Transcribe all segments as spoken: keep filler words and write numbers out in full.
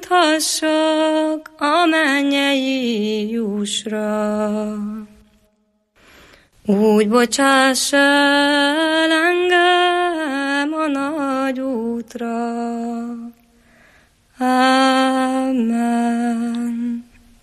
juthassak a mennyei jusra. Úgy bocsáss el engem a nagy útra. Amen.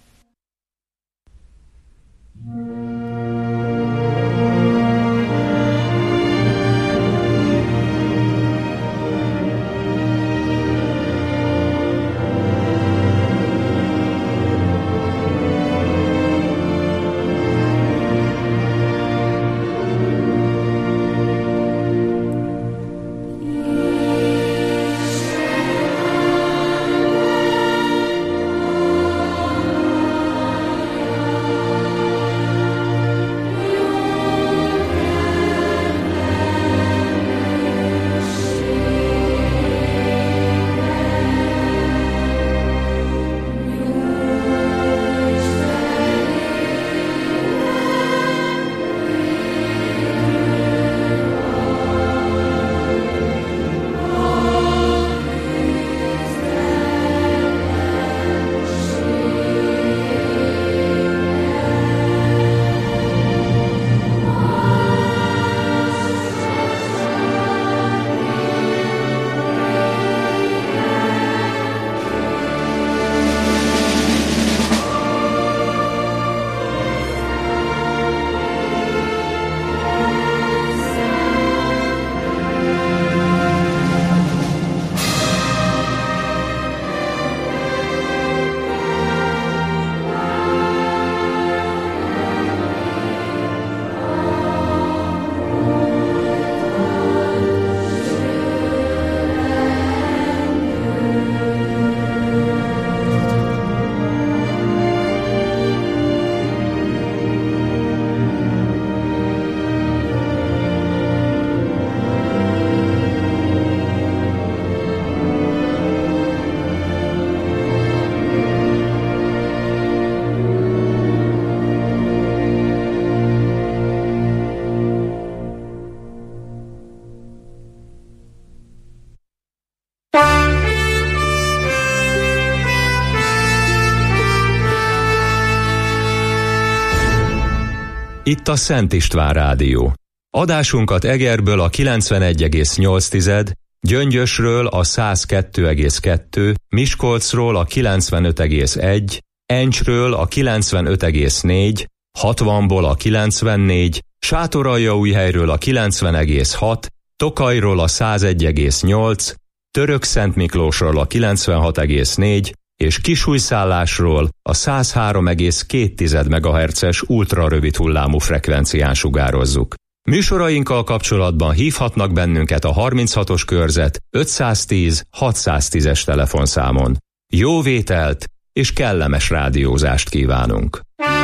Itt a Szent István Rádió. Adásunkat Egerből a kilencvenegy egész nyolc, Gyöngyösről a száz kettő egész kettő, Miskolcról a kilencvenöt egész egy, Encsről a kilencvenöt egész négy, hatvanból a kilencvennégy, Sátoraljaújhelyről a kilencven egész hat, Tokajról a száz egy egész nyolc, Törökszentmiklósról a kilencvenhat egész négy, és Kisújszállásról a száz három egész két megahertzes ultrarövid hullámú frekvencián sugározzuk. Műsorainkkal kapcsolatban hívhatnak bennünket a harminchatos körzet ötszáztíz hatszáztízes telefonszámon. Jó vételt és kellemes rádiózást kívánunk!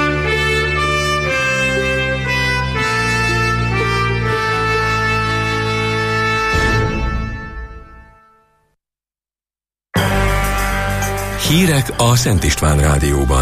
Hírek a Szent István Rádióban.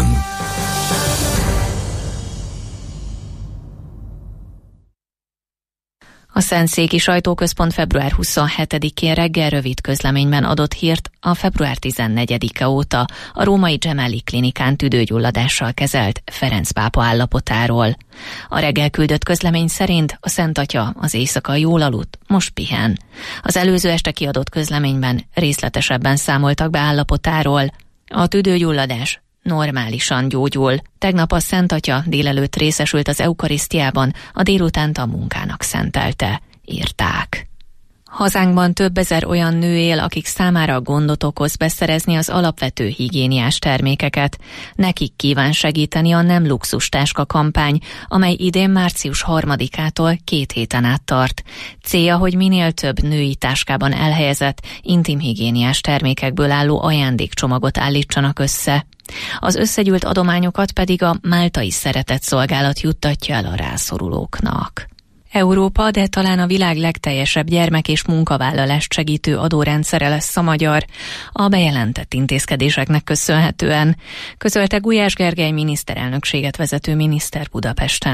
A Szentszéki Sajtóközpont február huszonhetedikén reggel rövid közleményben adott hírt a február tizennegyedike óta a római Gemelli klinikán tüdőgyulladással kezelt Ferenc pápa állapotáról. A reggel küldött közlemény szerint a Szent Atya az éjszaka jól aludt, most pihen. Az előző este kiadott közleményben részletesebben számoltak be állapotáról. A tüdőgyulladás normálisan gyógyul. Tegnap a Szent Atya délelőtt részesült az eukarisztiában, a délutánt a munkának szentelte, írták. Hazánkban több ezer olyan nő él, akik számára gondot okoz beszerezni az alapvető higiéniás termékeket. Nekik kíván segíteni a Nem Luxus Táska kampány, amely idén március harmadikától két héten át tart. Célja, hogy minél több női táskában elhelyezett intimhigiéniás termékekből álló ajándékcsomagot állítsanak össze. Az összegyűlt adományokat pedig a Máltai Szeretetszolgálat juttatja el a rászorulóknak. Európa, de talán a világ legteljesebb gyermek- és munkavállalást segítő adórendszere lesz a magyar, a bejelentett intézkedéseknek köszönhetően, közölte Gulyás Gergely miniszterelnökséget vezető miniszter Budapesten.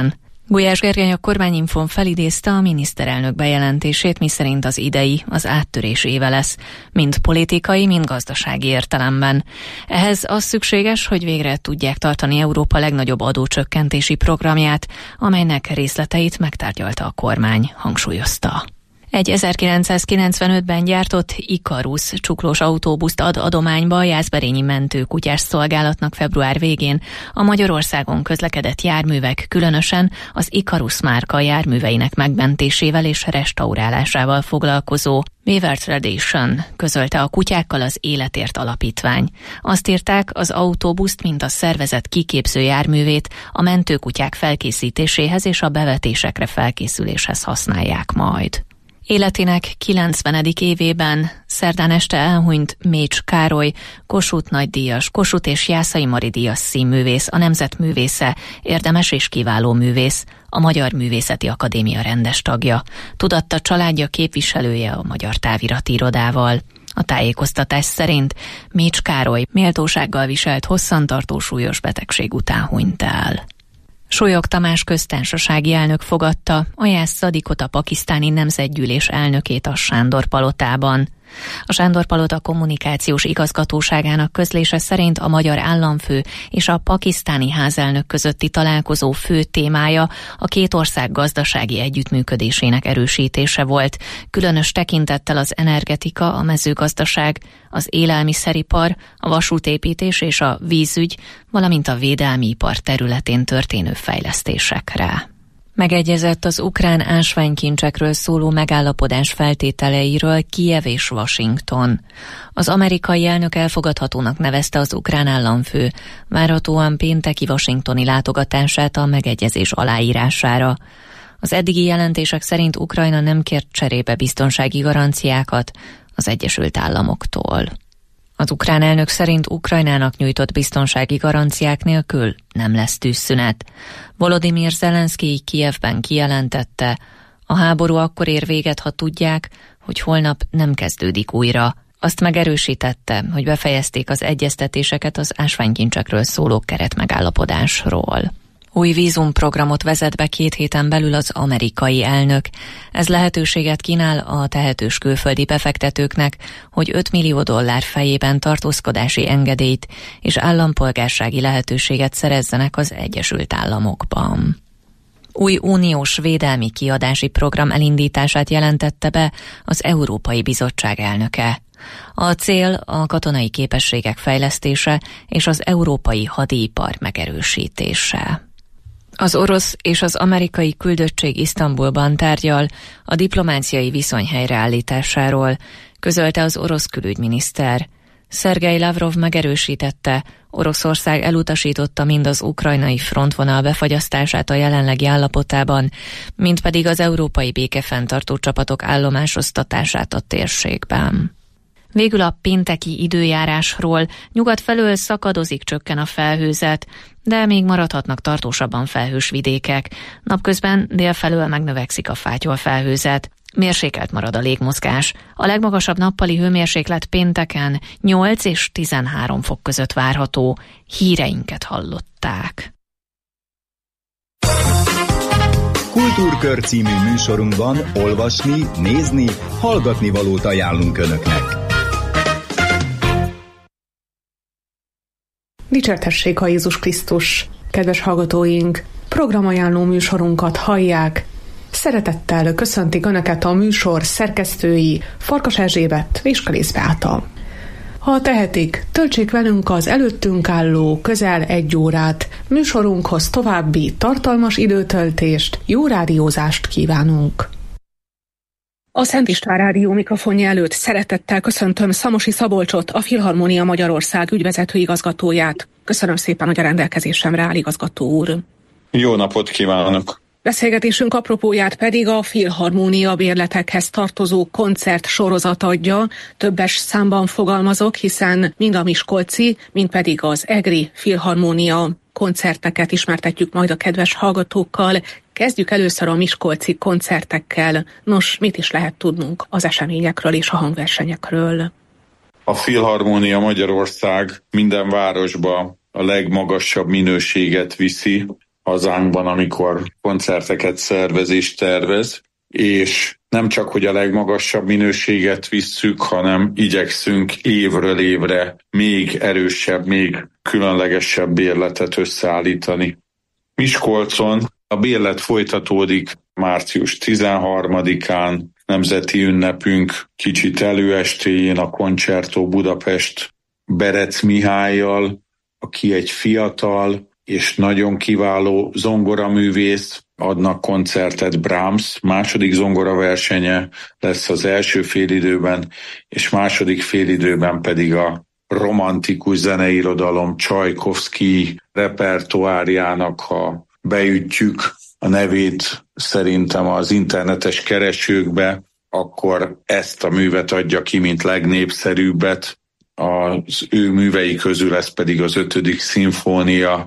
Gulyás Gergely a Kormányinfón felidézte a miniszterelnök bejelentését, miszerint az idei az áttörés éve lesz, mind politikai, mind gazdasági értelemben. Ehhez az szükséges, hogy végre tudják tartani Európa legnagyobb adócsökkentési programját, amelynek részleteit megtárgyalta a kormány, hangsúlyozta. Egy ezerkilencszázkilencvenötben gyártott Ikarus csuklós autóbuszt ad adományba a jászberényi mentőkutyás szolgálatnak február végén a Magyarországon közlekedett járművek, különösen az Ikarus márka járműveinek megmentésével és restaurálásával foglalkozó Weaver Tradition közölte a Kutyákkal az Életért Alapítvány. Azt írták, az autóbuszt, mint a szervezet kiképző járművét a mentőkutyák felkészítéséhez és a bevetésekre felkészüléshez használják majd. Életének kilencvenedik évében szerdán este elhunyt Mécs Károly, Kossuth nagydíjas, Kossuth és Jászai Mari díjas színművész, a nemzet művésze, érdemes és kiváló művész, a Magyar Művészeti Akadémia rendes tagja, tudatta családja képviselője a Magyar Távirati Irodával. A tájékoztatás szerint Mécs Károly méltósággal viselt hosszantartó súlyos betegség után hunyt el. Solyog Tamás köztársasági elnök fogadta Ayaz Sadikot, a pakisztáni nemzetgyűlés elnökét a Sándor palotában. A Sándor palota kommunikációs igazgatóságának közlése szerint a magyar államfő és a pakisztáni házelnök közötti találkozó fő témája a két ország gazdasági együttműködésének erősítése volt, különös tekintettel az energetika, a mezőgazdaság, az élelmiszeripar, a vasútépítés és a vízügy, valamint a védelmi ipar területén történő fejlesztésekre. Megegyezett az ukrán ásványkincsekről szóló megállapodás feltételeiről Kijev és Washington. Az amerikai elnök elfogadhatónak nevezte az ukrán államfő várhatóan pénteki washingtoni látogatását a megegyezés aláírására. Az eddigi jelentések szerint Ukrajna nem kért cserébe biztonsági garanciákat az Egyesült Államoktól. Az ukrán elnök szerint Ukrajnának nyújtott biztonsági garanciák nélkül nem lesz tűzszünet. Volodymyr Zelenszkij Kijevben kijelentette, a háború akkor ér véget, ha tudják, hogy holnap nem kezdődik újra. Azt megerősítette, hogy befejezték az egyeztetéseket az ásványkincsekről szóló keretmegállapodásról. Új vízumprogramot vezet be két héten belül az amerikai elnök. Ez lehetőséget kínál a tehetős külföldi befektetőknek, hogy öt millió dollár fejében tartózkodási engedélyt és állampolgársági lehetőséget szerezzenek az Egyesült Államokban. Új uniós védelmi kiadási program elindítását jelentette be az Európai Bizottság elnöke. A cél a katonai képességek fejlesztése és az európai hadipar megerősítése. Az orosz és az amerikai küldöttség Isztambulban tárgyal a diplomáciai viszony helyreállításáról, közölte az orosz külügyminiszter. Szergej Lavrov megerősítette, Oroszország elutasította mind az ukrajnai frontvonal befagyasztását a jelenlegi állapotában, mind pedig az európai békefenntartó csapatok állomásoztatását a térségben. Végül a pénteki időjárásról: nyugat felől szakadozik, csökken a felhőzet, de még maradhatnak tartósabban felhős vidékek. Napközben dél felől megnövekszik a fátyol felhőzet. Mérsékelt marad a légmozgás. A legmagasabb nappali hőmérséklet pénteken nyolc és tizenhárom fok között várható. Híreinket hallották. Kultúrkör című műsorunkban olvasni, nézni, hallgatni valót ajánlunk Önöknek. Dicsértessék a Jézus Krisztus! Kedves hallgatóink, programajánló műsorunkat hallják. Szeretettel köszöntik Önöket a műsor szerkesztői, Farkas Erzsébet és Kalész Beáta. Ha tehetik, töltsék velünk az előttünk álló közel egy órát. Műsorunkhoz további tartalmas időtöltést, jó rádiózást kívánunk. A Szent István Rádió mikrofonja előtt szeretettel köszöntöm Szamosi Szabolcsot, a Filharmónia Magyarország ügyvezető igazgatóját. Köszönöm szépen, hogy a rendelkezésemre áll, igazgató úr. Jó napot kívánok! Beszélgetésünk apropóját pedig a Filharmónia bérletekhez tartozó koncert sorozat adja. Többes számban fogalmazok, hiszen mind a miskolci, mind pedig az egri Filharmónia koncerteket ismertetjük majd a kedves hallgatókkal. Kezdjük először a miskolci koncertekkel. Nos, mit is lehet tudnunk az eseményekről és a hangversenyekről? A Filharmónia Magyarország minden városba a legmagasabb minőséget viszi. hazánkban, amikor koncerteket szervez és tervez, és nem csak, hogy a legmagasabb minőséget visszük, hanem igyekszünk évről évre még erősebb, még különlegesebb bérletet összeállítani. Miskolcon a bérlet folytatódik március tizenharmadikán, nemzeti ünnepünk kicsit előestéjén a Concerto Budapest Berec Mihállyal, aki egy fiatal és nagyon kiváló zongoraművész, adnak koncertet. Brahms második zongoraversenye lesz az első félidőben, és második félidőben pedig a romantikus zeneirodalom Csajkovszky repertoárjának, ha beütjük a nevét szerintem az internetes keresőkbe, akkor ezt a művet adja ki, mint legnépszerűbbet. Az ő művei közül ez pedig az ötödik szimfónia,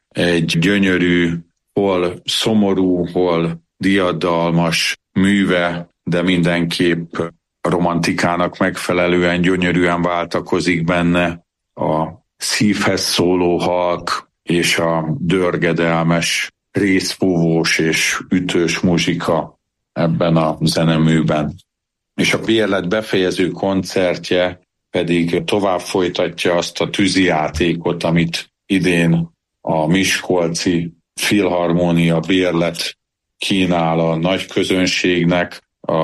egy gyönyörű, hol szomorú, hol diadalmas műve, de mindenképp a romantikának megfelelően gyönyörűen váltakozik benne a szívhez szóló halk és a dörgedelmes, részfúvós és ütős muzsika ebben a zeneműben. És a bérlet befejező koncertje pedig tovább folytatja azt a tűzijátékot, amit idén a miskolci Filharmónia bérlet kínál a nagy közönségnek. A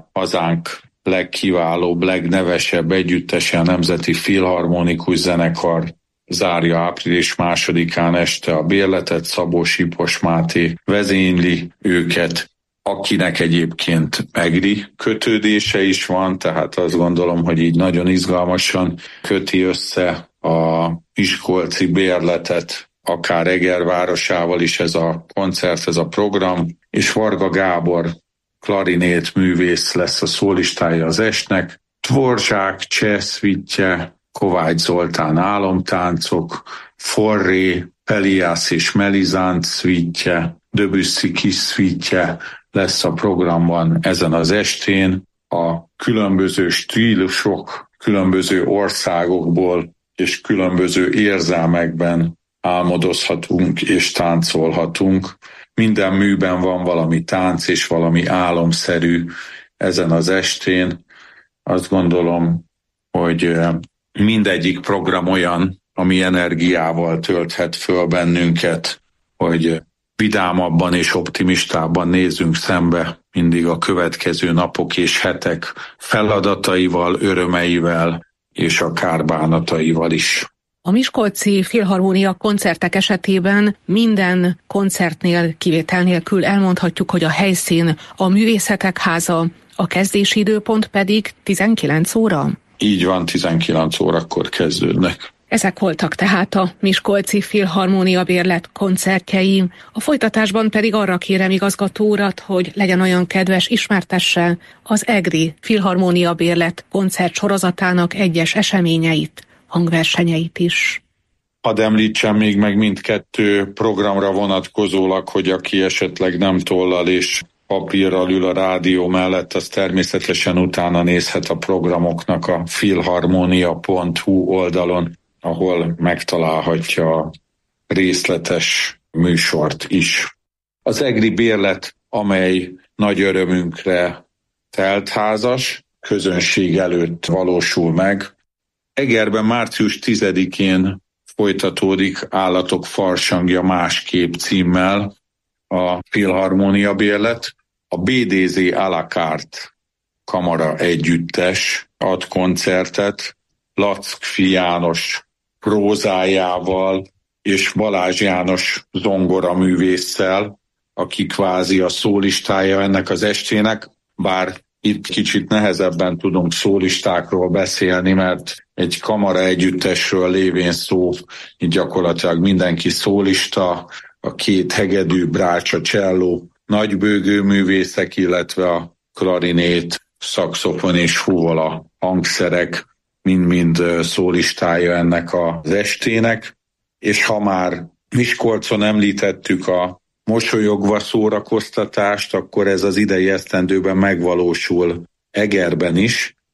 hazánk legkiválóbb, legnevesebb együttese, a Nemzeti Filharmonikus Zenekar zárja április másodikán este a bérletet. Szabó Sipos Máté vezényli őket, akinek egyébként egri kötődése is van, tehát azt gondolom, hogy így nagyon izgalmasan köti össze a miskolci bérletet, akár Eger városával is ez a koncert, ez a program, és Varga Gábor klarinét művész lesz a szólistája az estnek, Dvorzsák cseh szvitje, Kovács Zoltán álomtáncok, Forré, Peliász és Melizánt szvitje, Debussy kis szvitje lesz a programban ezen az estén. A különböző stílusok, különböző országokból és különböző érzelmekben álmodozhatunk és táncolhatunk. Minden műben van valami tánc és valami álomszerű ezen az estén. Azt gondolom, hogy mindegyik program olyan, ami energiával tölthet föl bennünket, hogy vidámabban és optimistábban nézzünk szembe mindig a következő napok és hetek feladataival, örömeivel és akár bánataival is. A miskolci Filharmónia koncertek esetében minden koncertnél kivétel nélkül elmondhatjuk, hogy a helyszín a Művészetek Háza, a kezdési időpont pedig tizenkilenc óra? Így van, tizenkilenc órakor kezdődnek. Ezek voltak tehát a miskolci Filharmónia bérlet koncertjei. A folytatásban pedig arra kérem igazgató urat, hogy legyen olyan kedves, ismertesse az egri Filharmónia bérlet koncert sorozatának egyes eseményeit, hangversenyeit is. Hadd említsem még meg mindkettő programra vonatkozólag, hogy aki esetleg nem tollal és papírral ül a rádió mellett, az természetesen utána nézhet a programoknak a filharmonia pont hu oldalon, ahol megtalálhatja a részletes műsort is. Az egri bérlet, amely nagy örömünkre teltházas, közönség előtt valósul meg. Egerben március tizedikén folytatódik Állatok farsangja másképp címmel a Filharmónia bérlet. A bé dé zé à la carte kamara együttes ad koncertet Lackfi János prózájával és Balázs János zongoraművésszel, aki kvázi a szólistája ennek az estének, bár itt kicsit nehezebben tudunk szólistákról beszélni, mert egy kamara együttesről lévén szó, így gyakorlatilag mindenki szólista, a két hegedű, brácsa, cselló, nagybőgő művészek, illetve a klarinét, szaxofon és fuvola hangszerek mind-mind szólistája ennek az estének. És ha már Miskolcon említettük a mosolyogva szórakoztatást, akkor ez az idei esztendőben megvalósul Egerben is.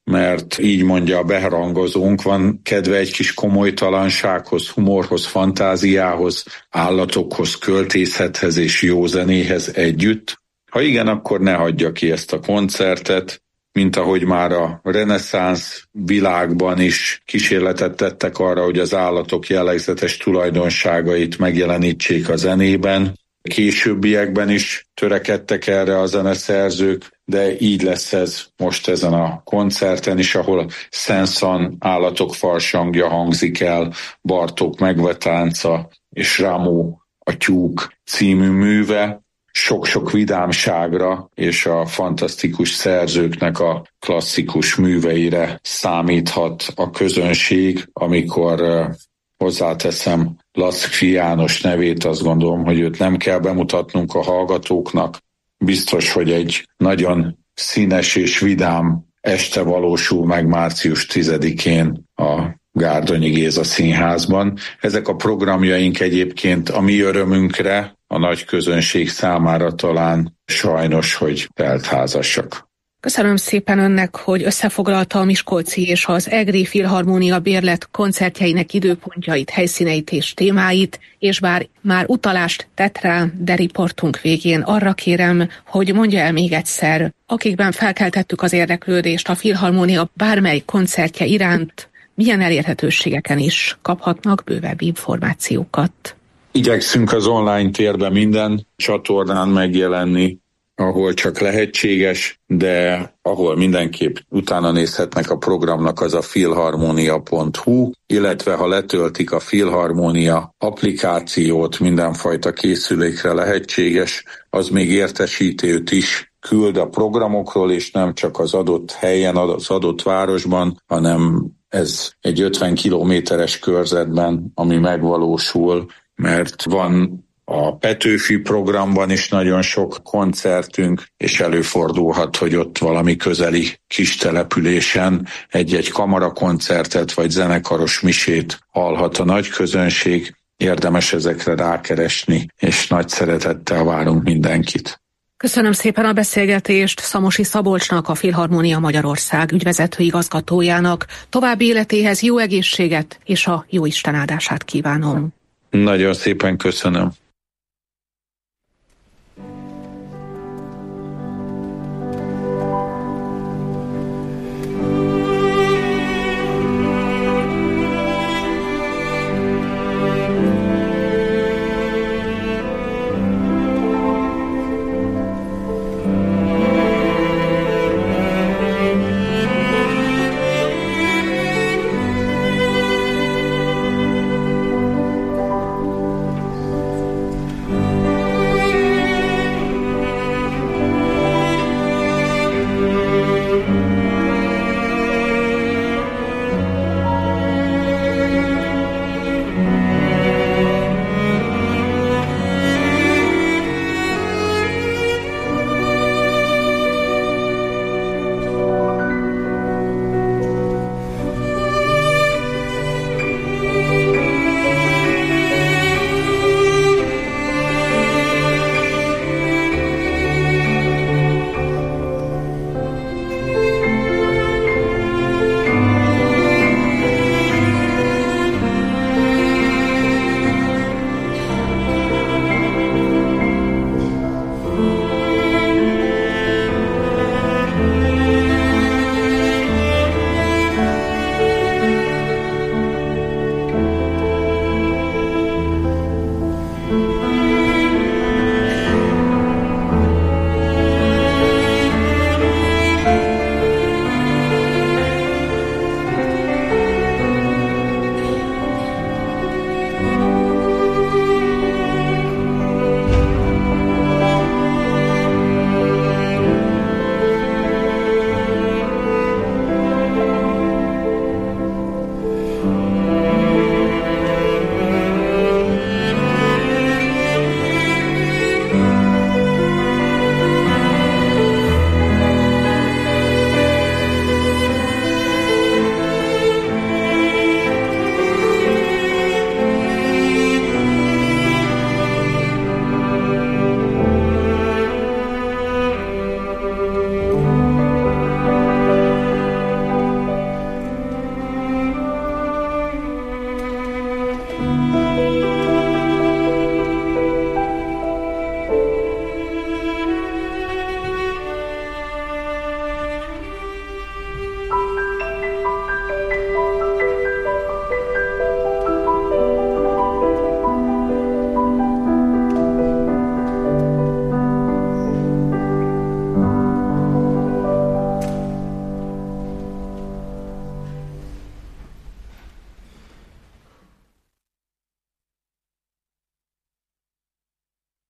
mert így mondja a beharangozónk, van kedve egy kis komolytalansághoz, humorhoz, fantáziához, állatokhoz, költészethez és jó zenéhez együtt. Ha igen, akkor ne hagyja ki ezt a koncertet, mint ahogy már a reneszánsz világban is kísérletet tettek arra, hogy az állatok jellegzetes tulajdonságait megjelenítsék a zenében. Későbbiekben is törekedtek erre a zeneszerzők, de így lesz ez most ezen a koncerten is, ahol Saint-Saëns állatok farsangja hangzik el, Bartók Megvetánca és Rameau a tyúk című műve. Sok-sok vidámságra és a fantasztikus szerzőknek a klasszikus műveire számíthat a közönség, amikor uh, hozzáteszem Laszkfi János nevét, azt gondolom, hogy őt nem kell bemutatnunk a hallgatóknak. Biztos, hogy egy nagyon színes és vidám este valósul meg március tizedikén a Gárdonyi Géza Színházban. Ezek a programjaink egyébként a mi örömünkre, a nagy közönség számára talán sajnos, hogy teltházasak. Köszönöm szépen önnek, hogy összefoglalta a Miskolci és az Egri Filharmónia Bérlet koncertjeinek időpontjait, helyszíneit és témáit, és bár már utalást tett rá, de riportunk végén arra kérem, hogy mondja el még egyszer, akikben felkeltettük az érdeklődést a Filharmónia bármely koncertje iránt, milyen elérhetőségeken is kaphatnak bővebb információkat. Igyekszünk az online térben minden csatornán megjelenni, ahol csak lehetséges, de ahol mindenképp utána nézhetnek a programnak, az a filharmonia pont hu, illetve ha letöltik a Filharmónia applikációt, mindenfajta készülékre lehetséges, az még értesítőt is küld a programokról, és nem csak az adott helyen, az adott városban, hanem ez egy ötven kilométeres körzetben, ami megvalósul, mert van a Petőfi programban is nagyon sok koncertünk, és előfordulhat, hogy ott valami közeli kis településen egy-egy kamarakoncertet vagy zenekaros misét hallhat a nagy közönség. Érdemes ezekre rákeresni, és nagy szeretettel várunk mindenkit. Köszönöm szépen a beszélgetést Szamosi Szabolcsnak, a Filharmónia Magyarország ügyvezető igazgatójának. További életéhez jó egészséget és a jó Isten áldását kívánom. Nagyon szépen köszönöm.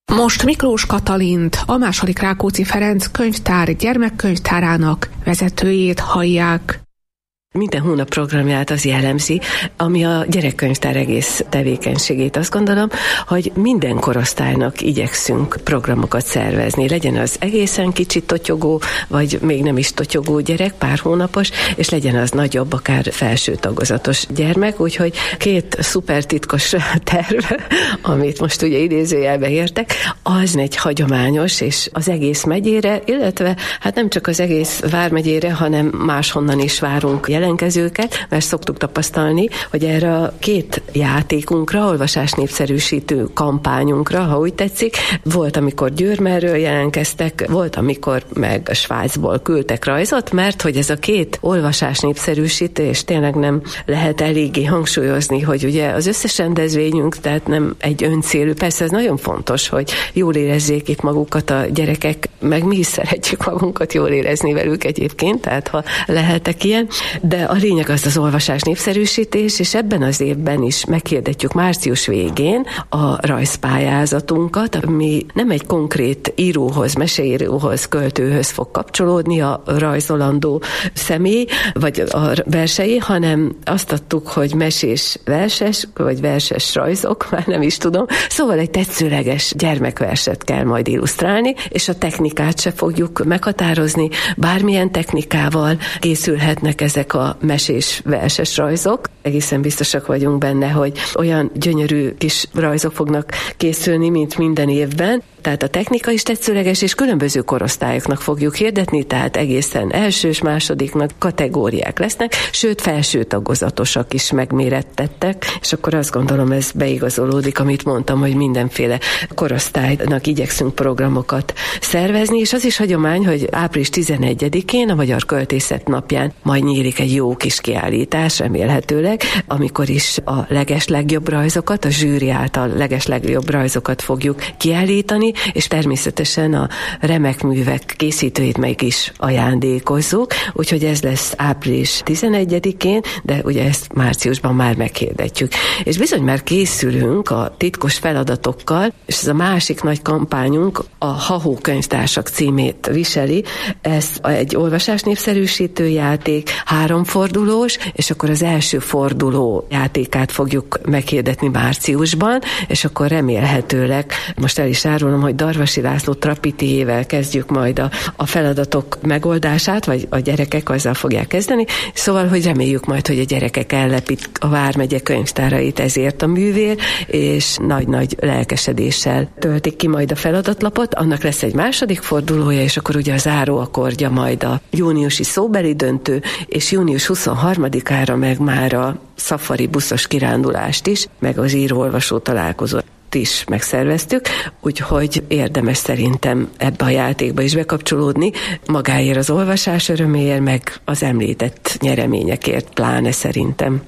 Most Miklós Katalint, a második Rákóczi Ferenc könyvtár gyermekkönyvtárának vezetőjét hallják. Minden hónap programját az jellemzi, ami a gyerekkönyvtár egész tevékenységét. Azt gondolom, hogy minden korosztálynak igyekszünk programokat szervezni. Legyen az egészen kicsit totyogó, vagy még nem is totyogó gyerek, pár hónapos, és legyen az nagyobb, akár felső tagozatos gyermek. Úgyhogy két szuper titkos terv, amit most ugye idézőjelbe értek, az egy hagyományos, és az egész megyére, illetve hát nem csak az egész vármegyére, hanem máshonnan is várunk jelentkezőket, mert szoktuk tapasztalni, hogy erre a két játékunkra, olvasás népszerűsítő kampányunkra, ha úgy tetszik, volt, amikor Győrmerről jelentkeztek, volt, amikor meg Svájcból küldtek rajzot, mert hogy ez a két olvasás népszerűsítés tényleg nem lehet eléggé hangsúlyozni, hogy ugye az összes rendezvényünk, tehát nem egy öncélű, persze ez nagyon fontos, hogy jól érezzék itt magukat a gyerekek, meg mi is szeretjük magunkat jól érezni velük egyébként, tehát ha lehetek ilyen, de a lényeg az az olvasás népszerűsítés, és ebben az évben is meghirdetjük március végén a rajzpályázatunkat, ami nem egy konkrét íróhoz, meseíróhoz, költőhöz fog kapcsolódni a rajzolandó személy, vagy a versei, hanem azt adtuk, hogy mesés verses, vagy verses rajzok, már nem is tudom. Szóval egy tetszőleges gyermekverset kell majd illusztrálni, és a technikát se fogjuk meghatározni, bármilyen technikával készülhetnek ezek a mesés verses rajzok. Egészen biztosak vagyunk benne, hogy olyan gyönyörű kis rajzok fognak készülni, mint minden évben. Tehát a technika is tetszőleges, és különböző korosztályoknak fogjuk hirdetni, tehát egészen elsős, másodiknak kategóriák lesznek, sőt felső tagozatosak is megmérettettek, és akkor azt gondolom, ez beigazolódik, amit mondtam, hogy mindenféle korosztálynak igyekszünk programokat szervezni, és az is hagyomány, hogy április tizenegyedikén, a Magyar Költészet napján majd nyílik egy jó kis kiállítás, remélhetőleg, amikor is a legeslegjobb rajzokat, a zsűri által legeslegjobb rajzokat fogjuk kiállítani, és természetesen a remek művek készítőit meg is ajándékozzuk, úgyhogy ez lesz április tizenegyedikén, de ugye ezt márciusban már meghirdetjük. És bizony már készülünk a titkos feladatokkal, és ez a másik nagy kampányunk, a Hahó könyvtársak címét viseli. Ez egy olvasás népszerűsítő játék, háromfordulós, és akkor az első forduló játékát fogjuk meghirdetni márciusban, és akkor remélhetőleg, most el is árulom, hogy Darvasi László Trapitiével kezdjük majd a, a feladatok megoldását, vagy a gyerekek azzal fogják kezdeni, szóval, hogy reméljük majd, hogy a gyerekek ellepik a vármegye könyvtárait ezért a művér, és nagy-nagy lelkesedéssel töltik ki majd a feladatlapot, annak lesz egy második fordulója, és akkor ugye a záró akkordja majd a júniusi szóbeli döntő, és június huszonharmadikára meg már a szafari buszos kirándulást is, meg az író-olvasó találkozót is megszerveztük, úgyhogy érdemes szerintem ebbe a játékba is bekapcsolódni, magáért az olvasás öröméért, meg az említett nyereményekért pláne szerintem.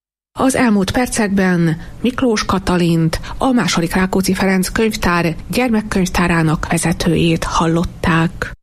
Az elmúlt percekben Miklós Katalint, a második Rákóczi Ferenc könyvtár gyermekkönyvtárának vezetőjét hallották.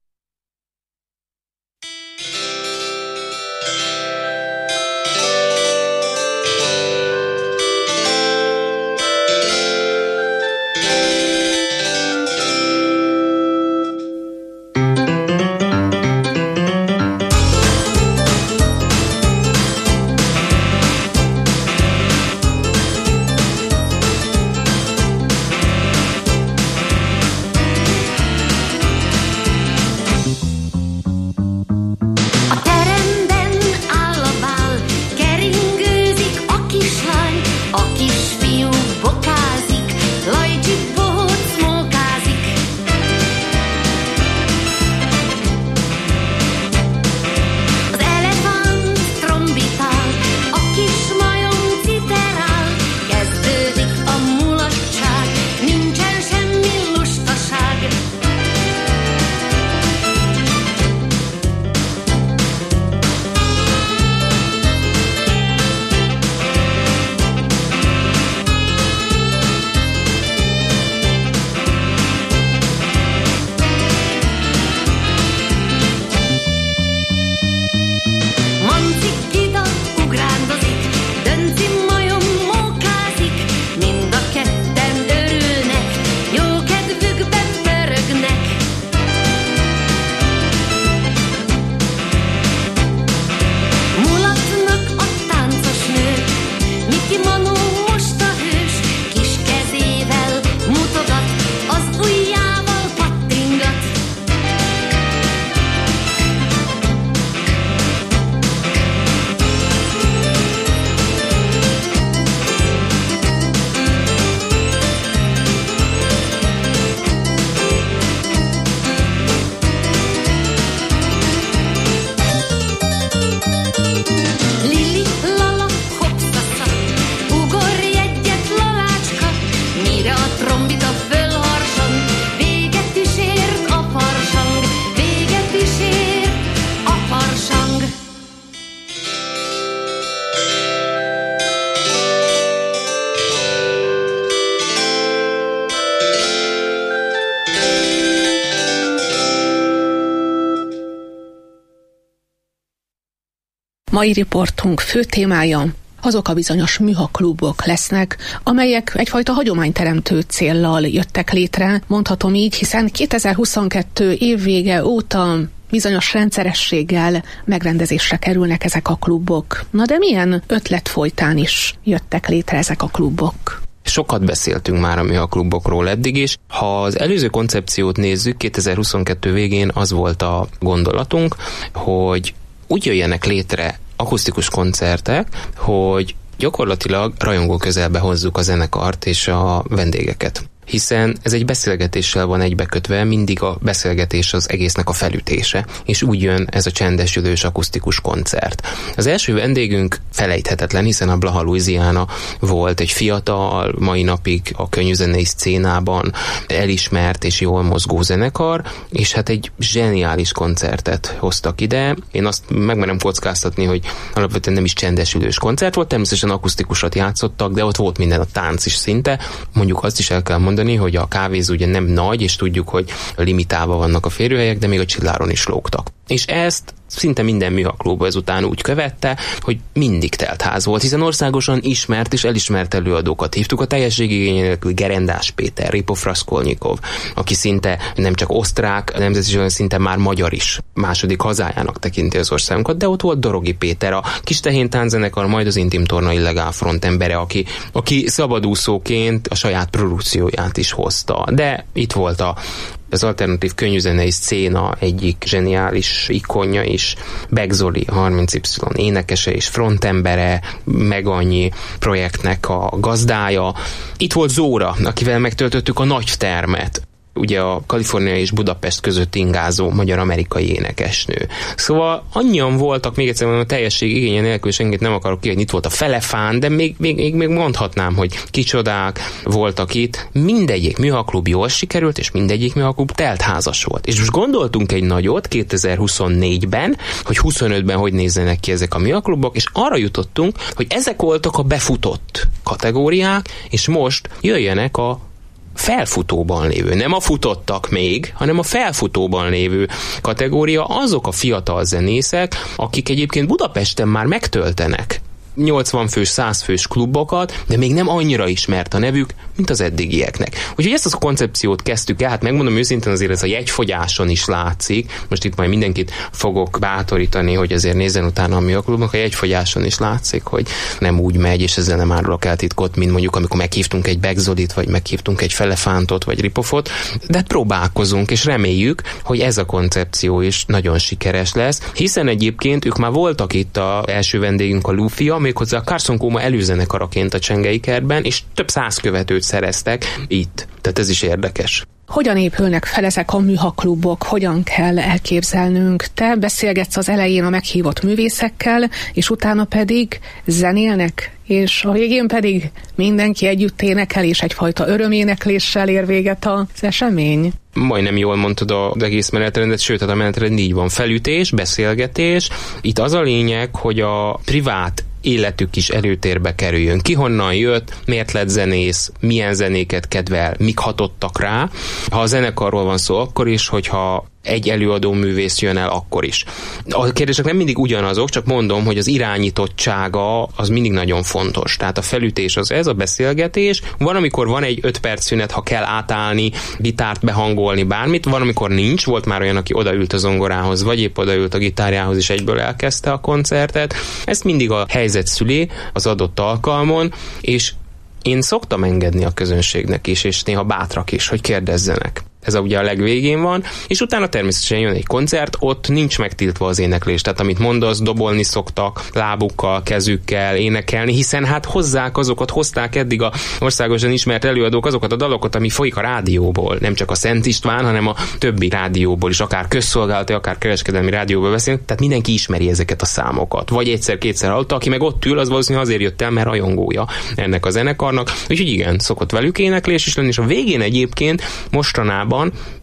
Mai riportunk fő témája azok a bizonyos műhaklubok lesznek, amelyek egyfajta hagyományteremtő céllal jöttek létre, mondhatom így, hiszen kétezer-huszonkettő évvége óta bizonyos rendszerességgel megrendezésre kerülnek ezek a klubok. Na de milyen ötlet folytán is jöttek létre ezek a klubok? Sokat beszéltünk már a műhaklubokról eddig is. Ha az előző koncepciót nézzük, kétezer-huszonkettő végén az volt a gondolatunk, hogy úgy jöjjenek létre akusztikus koncertek, hogy gyakorlatilag rajongó közelbe hozzuk a zenekart és a vendégeket. Hiszen ez egy beszélgetéssel van egybekötve, mindig a beszélgetés az egésznek a felütése, és úgy jön ez a csendesülős akusztikus koncert. Az első vendégünk felejthetetlen, hiszen a Blaha Louisiana volt egy fiatal, mai napig a könnyűzenei szcénában elismert és jól mozgó zenekar, és hát egy zseniális koncertet hoztak ide. Én azt megmerem kockáztatni, hogy alapvetően nem is csendesülős koncert volt, természetesen akusztikusat játszottak, de ott volt minden, a tánc is szinte. Mondjuk azt is el kell mondani, hogy a kávézó ugye nem nagy, és tudjuk, hogy limitálva vannak a férőhelyek, de még a Csilláron is lógtak. És ezt szinte minden műhaklub ezután úgy követte, hogy mindig telt ház volt, hiszen országosan ismert és elismert előadókat hívtuk, a teljességigény nélkül Gerendás Péter, Ripov Raskolnikov, aki szinte nem csak osztrák, nemzetiségen szinte már magyar is, második hazájának tekinti az országunkat, de ott volt Dorogi Péter, a Kistehén tánczenekar, majd az Intim Torna Illegál Front embere, aki, aki szabadúszóként a saját produkcióját is hozta. De itt volt a az alternatív könnyűzenei szcéna egyik zseniális ikonja is, Beck Zoli, a harminc Y énekese és frontembere, meg annyi projektnek a gazdája. Itt volt Zóra, akivel megtöltöttük a nagy termet, ugye a Kalifornia és Budapest között ingázó magyar-amerikai énekesnő. Szóval annyian voltak, még egyszer mondom, a teljesség igénye nélkül senkit nem akarok kiadni, itt volt a Felefán, de még, még, még, még mondhatnám, hogy kicsodák voltak itt. Mindegyik műhaklub jól sikerült, és mindegyik műhaklub teltházas volt. És most gondoltunk egy nagyot kétezer-huszonnégyben, hogy huszonötben hogy nézzenek ki ezek a műhaklubok, és arra jutottunk, hogy ezek voltak a befutott kategóriák, és most jöjjenek a felfutóban lévő, nem a futottak még, hanem a felfutóban lévő kategória, azok a fiatal zenészek, akik egyébként Budapesten már megtöltenek nyolcvan fős, száz fős klubokat, de még nem annyira ismert a nevük, mint az eddigieknek. Úgyhogy ezt a koncepciót kezdtük el, hát megmondom őszintén, azért ez a jegyfogyáson is látszik, most itt majd mindenkit fogok bátorítani, hogy azért nézzen utána a műhaklubnak, a jegyfogyáson is látszik, hogy nem úgy megy, és ezzel nem árulok el titkot, mint mondjuk amikor meghívtunk egy Beck Zolit, vagy meghívtunk egy Felefántot, vagy Ripovot, de próbálkozunk, és reméljük, hogy ez a koncepció is nagyon sikeres lesz, hiszen egyébként ők már voltak itt, az első vendégünk a Lufia, méghozzá a Carson Coma előzenekaraként a Csengei Kertben, és több száz követőt szereztek itt. Tehát ez is érdekes. Hogyan épülnek fel ezek a műhaklubok? Hogyan kell elképzelnünk? Te beszélgetsz az elején a meghívott művészekkel, és utána pedig zenélnek, és a végén pedig mindenki együtt énekel, és egyfajta öröménekléssel ér véget az esemény? Majdnem jól mondtad az egész menetrendet, sőt, a menetrend így van: felütés, beszélgetés. Itt az a lényeg, hogy a privát életük is előtérbe kerüljön. Ki honnan jött, miért lett zenész, milyen zenéket kedvel, mik hatottak rá. Ha a zenekarról van szó, akkor is, hogyha egy előadó művész jön el, akkor is. A kérdések nem mindig ugyanazok, csak mondom, hogy az irányítottsága az mindig nagyon fontos. Tehát a felütés az ez, a beszélgetés. Van, amikor van egy öt perc szünet, ha kell átállni, gitárt behangolni, bármit. Van, amikor nincs. Volt már olyan, aki odaült a zongorához, vagy épp odaült a gitárjához, és egyből elkezdte a koncertet. Ezt mindig a helyzet szüli az adott alkalmon, és én szoktam engedni a közönségnek is, és néha bátrak is, hogy kérdezzenek. Ez a, ugye a legvégén van, és utána természetesen jön egy koncert, ott nincs megtiltva az éneklés. Tehát amit mondasz, dobolni szoktak, lábukkal, kezükkel énekelni, hiszen hát hozzák azokat, hozták eddig a országosan ismert előadók azokat a dalokat, ami folyik a rádióból. Nem csak a Szent István, hanem a többi rádióból is, akár közszolgálati, akár kereskedelmi rádióból beszélünk, tehát mindenki ismeri ezeket a számokat. Vagy egyszer-kétszer hallotta, aki meg ott ül, az valószínűleg azért jött el, mert rajongója ennek a zenekarnak. Úgyhogy igen, szokott velük éneklés is lenni, és a végén egyébként mostanában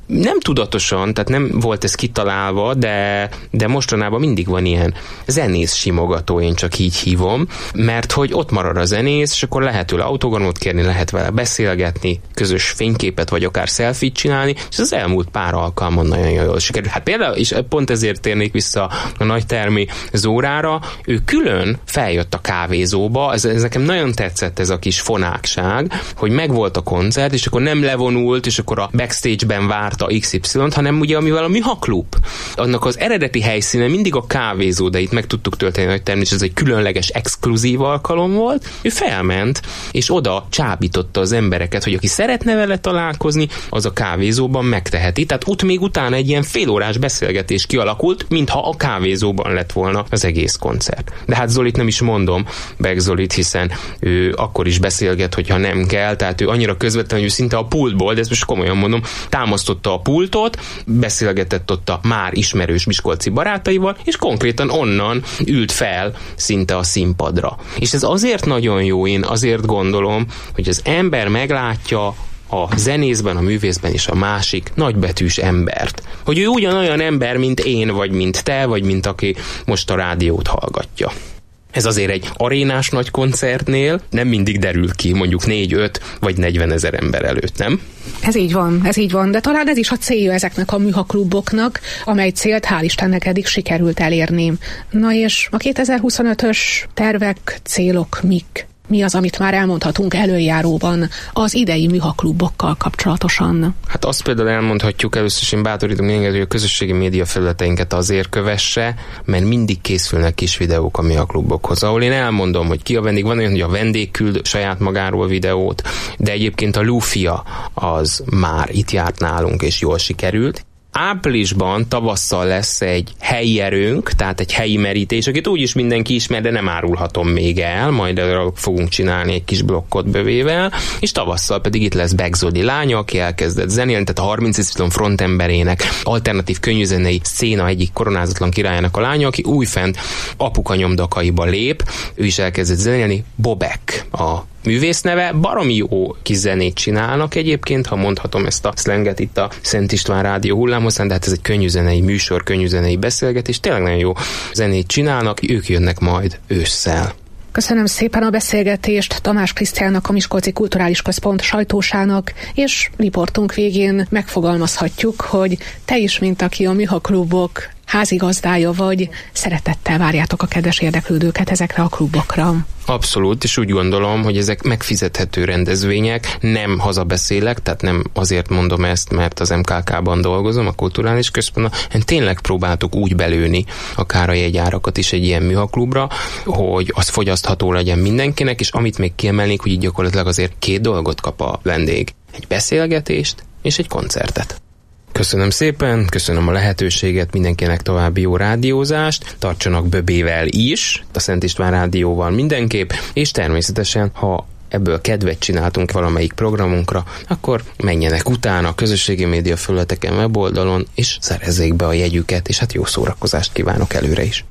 nem tudatosan, tehát nem volt ez kitalálva, de, de mostanában mindig van ilyen zenész simogató, én csak így hívom, mert hogy ott marad a zenész, és akkor lehet tőle autogramot kérni, lehet vele beszélgetni, közös fényképet, vagy akár selfie-t csinálni, és az elmúlt pár alkalmon nagyon jól sikerült. Hát például, és pont ezért térnék vissza a Nagytermi Zórára, ő külön feljött a kávézóba, ez, ez nekem nagyon tetszett ez a kis fonákság, hogy megvolt a koncert, és akkor nem levonult, és akkor a backstage-ben várta iksz ipszilont, hanem ugye amivel a Műhaklub. Annak az eredeti helyszíne mindig a kávézó, de itt meg tudtuk tölteni nagy termés, ez egy különleges, exkluzív alkalom volt. Ő felment, és oda csábította az embereket, hogy aki szeretne vele találkozni, az a kávézóban megteheti. Tehát ott még utána egy ilyen félórás beszélgetés kialakult, mintha a kávézóban lett volna az egész koncert. De hát Zolit nem is mondom, Beck Zolit, hiszen ő akkor is beszélget, hogyha nem kell, tehát ő annyira közvetlenül, hogy ő szinte a pultból, de ezt most komolyan mondom, támasztotta a pultot, beszélgetett ott a már ismerős miskolci barátaival, és konkrétan onnan ült fel szinte a színpadra. És ez azért nagyon jó, én azért gondolom, hogy az ember meglátja a zenészben, a művészben is a másik nagybetűs embert. Hogy ő ugyanolyan ember, mint én, vagy mint te, vagy mint aki most a rádiót hallgatja. Ez azért egy arénás nagy koncertnél nem mindig derül ki, mondjuk négy, öt vagy negyven ezer ember előtt, nem? Ez így van, ez így van, de talán ez is a célja ezeknek a műhakluboknak, amely célt hál' Istennek eddig sikerült elérni. Na és a kétezer-huszonötös tervek, célok mik? Mi az, amit már elmondhatunk előjáróban az idei műhaklubokkal kapcsolatosan? Hát azt például elmondhatjuk, először is én bátorítom mindenkit, hogy a közösségi média felületeinket azért kövesse, mert mindig készülnek kis videók a műhaklubokhoz, ahol én elmondom, hogy ki a vendég, van olyan, hogy a vendég küld saját magáról videót, de egyébként a Lufia az már itt járt nálunk, és jól sikerült. Áprilisban, tavasszal lesz egy helyi erőnk, tehát egy helyi merítés, akit úgyis mindenki ismer, de nem árulhatom még el, majd arra fogunk csinálni egy kis blokkot bövével, és tavasszal pedig itt lesz Beck Zoli lánya, aki elkezdett zenélni, tehát a harminc Y frontemberének, alternatív könnyűzenei széna egyik koronázatlan királyának a lánya, aki újfent apuka nyomdakaiba lép, ő is elkezdett zenélni, Bobek a művész neve, baromi jó kis zenét csinálnak egyébként, ha mondhatom ezt a szlenget itt a Szent István Rádió hullámhosszán, de hát ez egy könnyűzenei műsor, könnyűzenei beszélgetés, tényleg nagyon jó zenét csinálnak, ők jönnek majd ősszel. Köszönöm szépen a beszélgetést Tamás Krisztiánnak, a Miskolci Kulturális Központ sajtósának, és riportunk végén megfogalmazhatjuk, hogy te is, mint aki a műhaklubok házigazdája vagy, szeretettel várjátok a kedves érdeklődőket ezekre a klubokra. Abszolút, és úgy gondolom, hogy ezek megfizethető rendezvények, nem hazabeszélek, tehát nem azért mondom ezt, mert az em ká ká-ban dolgozom, a Kulturális Központban, hanem tényleg próbáltuk úgy belőni akár a jegyárakat is egy ilyen műhaklubra, hogy az fogyasztható legyen mindenkinek, és amit még kiemelnék, hogy így gyakorlatilag azért két dolgot kap a vendég. Egy beszélgetést és egy koncertet. Köszönöm szépen, köszönöm a lehetőséget, mindenkinek további jó rádiózást, tartsanak Böbével is, a Szent István Rádióval mindenképp, és természetesen, ha ebből kedvet csináltunk valamelyik programunkra, akkor menjenek utána a közösségi média felületeken, weboldalon, és szerezzék be a jegyüket, és hát jó szórakozást kívánok előre is.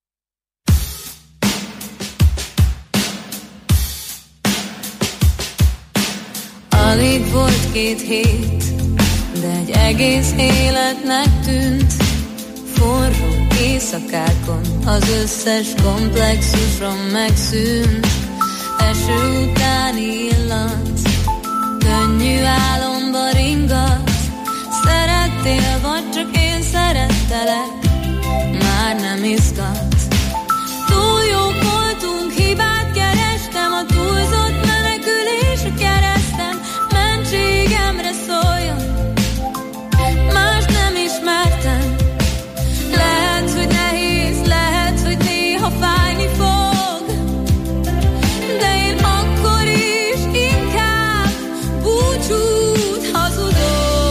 Alig volt két hét, de egy egész életnek tűnt. Forró éjszakákon az összes komplexusom megszűnt. Eső utáni illat, könnyű álomba ringat. Szerettél, vagy csak én szerettelek, már nem izgat. Túl jók voltunk, hibát kerestem, a túlzott menekülésre keresztem. Mentségemre szóljon, más nem ismertem. Lehet, hogy nehéz, lehet, hogy néha fájni fog, de én akkor is inkább búcsút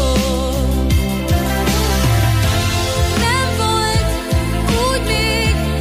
hazudok. Nem volt úgy még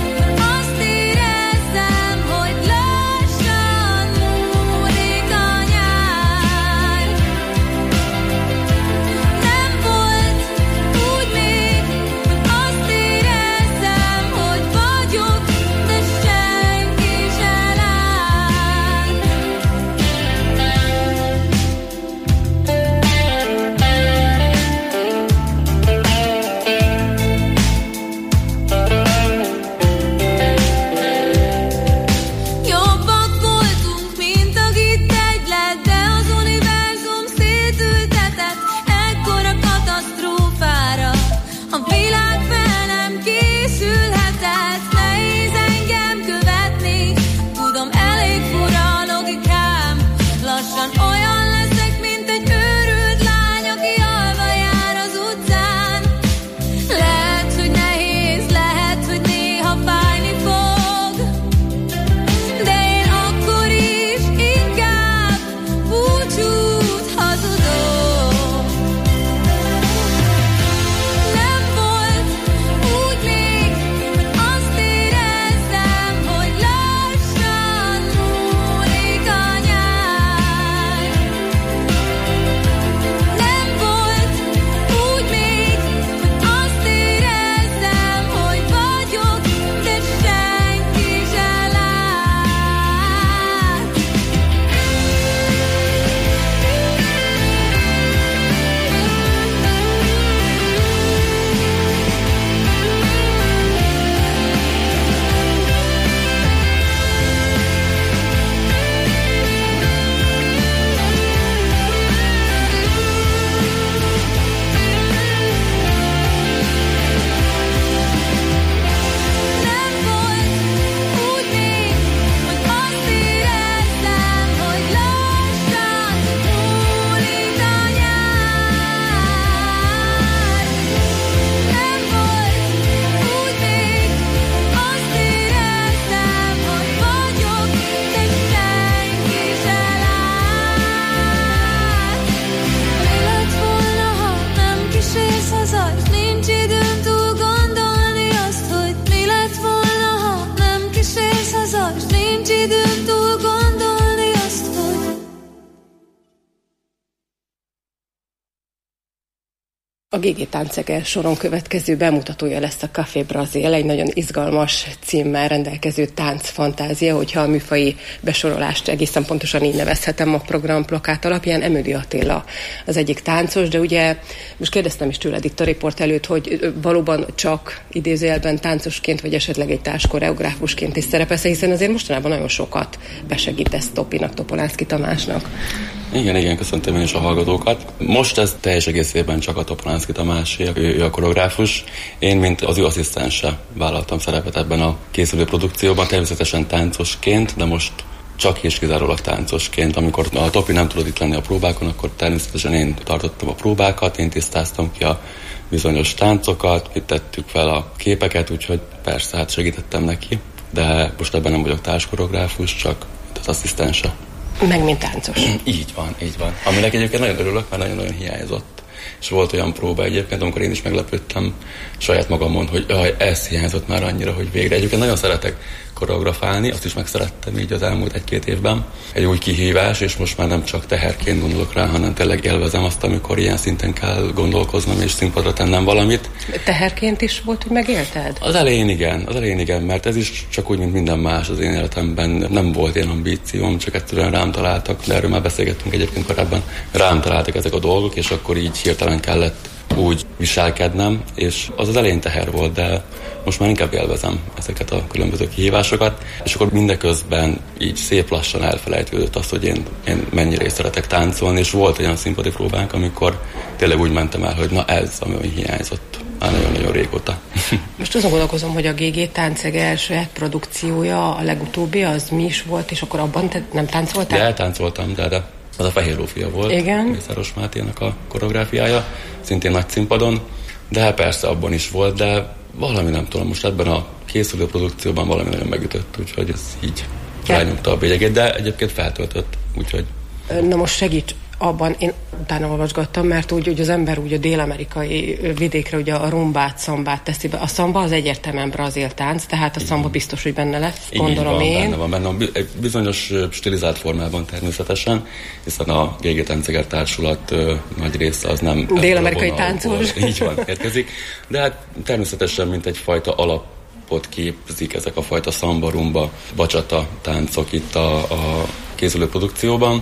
A gé gé Tánceger soron következő bemutatója lesz a Café Brazil, egy nagyon izgalmas címmel rendelkező táncfantázia, hogyha a műfai besorolást egészen pontosan így nevezhetem a programplakát alapján. Emődi Attila az egyik táncos, de ugye most kérdeztem is tőled itt a riport előtt, hogy valóban csak idézőjelben táncosként, vagy esetleg egy társkoreográfusként is szerepelsz, hiszen azért mostanában nagyon sokat besegítesz Topinak, Topolánszky Tamásnak. Igen, igen, köszöntöm én is a hallgatókat. Most ez teljes egészében csak a Topolánszky Tamás, ő, ő a koreográfus. Én, mint az ő asszisztense vállaltam szerepet ebben a készülő produkcióban, természetesen táncosként, de most csak és kizárólag táncosként. Amikor a Topi nem tudott itt lenni a próbákon, akkor természetesen én tartottam a próbákat, én tisztáztam ki a bizonyos táncokat, mit tettük fel a képeket, úgyhogy persze, hát segítettem neki, de most ebben nem vagyok társkoreográfus, csak az asszisztense. Meg mint táncos. Így van, így van. Aminek egyébként nagyon örülök, mert nagyon-nagyon hiányzott. És volt olyan próba egyébként, amikor én is meglepődtem saját magamon, hogy jaj, ez hiányzott már annyira, hogy végre. Egyébként nagyon szeretek koreografálni, azt is megszerettem így az elmúlt egy-két évben. Egy új kihívás, és most már nem csak teherként gondolok rá, hanem tényleg élvezem azt, amikor ilyen szinten kell gondolkoznom, és színpadra tennem valamit. Teherként is volt, hogy megélted? Az elején igen, az elején igen, mert ez is csak úgy, mint minden más az én életemben. Nem volt ilyen ambícióm, csak egyszerűen rám találtak, de erről már beszélgettünk egyébként korábban. Rám találtak ezek a dolgok, és akkor így hirtelen kellett úgy viselkednem, és az az elején teher volt, de most már inkább élvezem ezeket a különböző kihívásokat, és akkor mindeközben így szép lassan elfelejtődött az, hogy én, én mennyire szeretek táncolni, és volt olyan színpadi próbánk, amikor tényleg úgy mentem el, hogy na ez, ami hiányzott már nagyon-nagyon régóta. Most azon gondolkozom, hogy a gé gé Tánceger saját produkciója, a legutóbbi, az mi is volt, és akkor abban te nem táncoltál? De eltáncoltam, de, de az a Fehér Lófia volt. Igen. Mészáros Máténak a koreográfiája, szintén nagy színpadon, de persze abban is volt, de valami nem tudom, most ebben a készülő produkcióban valami nagyon megütött, úgyhogy ez így rányomta a bélyegét, de egyébként feltöltött, úgyhogy... Na most segíts abban, én utána olvasgattam, mert úgy, hogy az ember úgy a dél-amerikai vidékre ugye a rumbát, szambát teszi be. A szamba az egyértelműen brazil tánc, tehát a szamba biztos, hogy benne lesz, gondolom van, én. Benne van, benne van, egy bizonyos stilizált formában természetesen, hiszen a gé gé Tánceger társulat ö, nagy része az nem... Dél-amerikai táncos. Így van, érkezik, de hát természetesen mint egyfajta alap ott képzik ezek a fajta szamba, rumba, bacsata táncok itt a, a készülő produkcióban,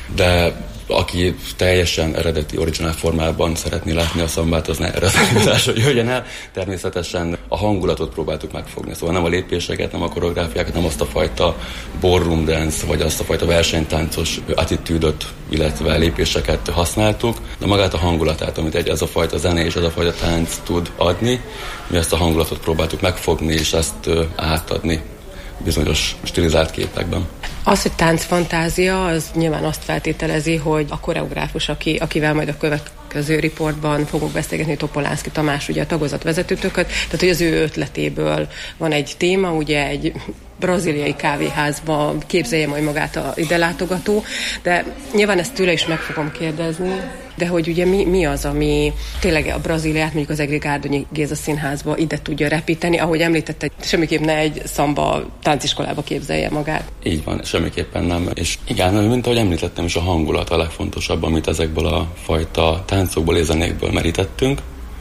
de aki teljesen eredeti, originál formában szeretné látni a szambát, az ne erre az hogy jöjjön el. Természetesen a hangulatot próbáltuk megfogni, szóval nem a lépéseket, nem a koreográfiákat, nem azt a fajta ballroom dance, vagy azt a fajta versenytáncos attitűdöt, illetve lépéseket használtuk, de magát a hangulatát, amit egy ez a fajta zene és ez a fajta tánc tud adni, mi ezt a hangulatot próbáltuk megfogni, és ezt átadni bizonyos stilizált képekben. Az, hogy táncfantázia, az nyilván azt feltételezi, hogy a koreográfus, aki, akivel majd a következő riportban fogunk beszélgetni, Topolánszky Tamás, ugye a tagozatvezetőtöket, tehát hogy az ő ötletéből van egy téma, ugye egy braziliai kávéházba képzelje majd magát a ide látogató, de nyilván ezt tőle is meg fogom kérdezni, de hogy ugye mi, mi az, ami tényleg a Brazíliát, mondjuk az Egri Gárdonyi Géza Színházba ide tudja repíteni, ahogy említette, semmiképp ne egy szamba tánciskolába képzelje magát. Így van, semmiképpen nem. És igen, mint ahogy említettem is, a hangulat a legfontosabb, amit ezekből a fajta táncokból és zenékből merítettünk,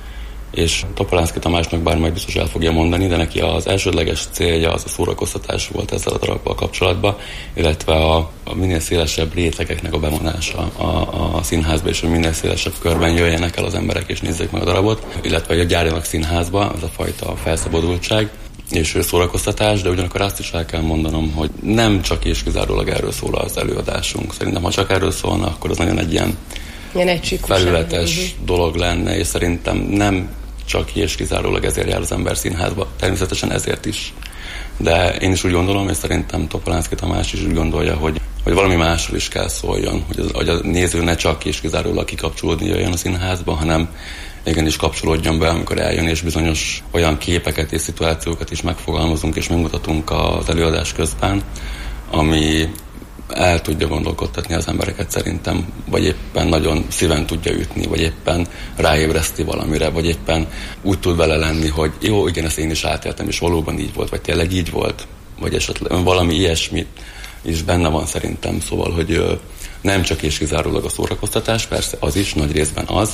és Topolánszky Tamásnak bár majd biztos el fogja mondani, de neki az elsődleges célja az a szórakoztatás volt ezzel a darabbal kapcsolatban, illetve a, a minél szélesebb rétegeknek a bevonása a, a, a színházba, és hogy minél szélesebb körben jöjjenek el az emberek és nézzék meg a darabot, illetve hogy járjanak színházba, ez a fajta felszabadultság és szórakoztatás, de ugyanakkor azt is el kell mondanom, hogy nem csak és kizárólag erről szól az előadásunk. Szerintem, ha csak erről szólna, akkor az nagyon egy ilyen, ilyen felületes uh-huh. dolog lenne, és szerintem nem csak és kizárólag ezért jár az ember színházba. Természetesen ezért is. De én is úgy gondolom, és szerintem Topolánszky Tamás is úgy gondolja, hogy, hogy valami másról is kell szóljon, hogy, az, hogy a néző ne csak és kizárólag kikapcsolódni jöjjön a színházba, hanem igenis kapcsolódjon be, amikor eljön, és bizonyos olyan képeket és szituációkat is megfogalmazunk és megmutatunk az előadás közben, ami el tudja gondolkodtatni az embereket szerintem, vagy éppen nagyon szíven tudja ütni, vagy éppen ráébreszti valamire, vagy éppen úgy tud vele lenni, hogy jó, igen, ezt én is átéltem, és valóban így volt, vagy tényleg így volt, vagy esetleg valami ilyesmi is benne van szerintem, szóval, hogy nem csak és kizárólag a szórakoztatás, persze az is, nagy részben az,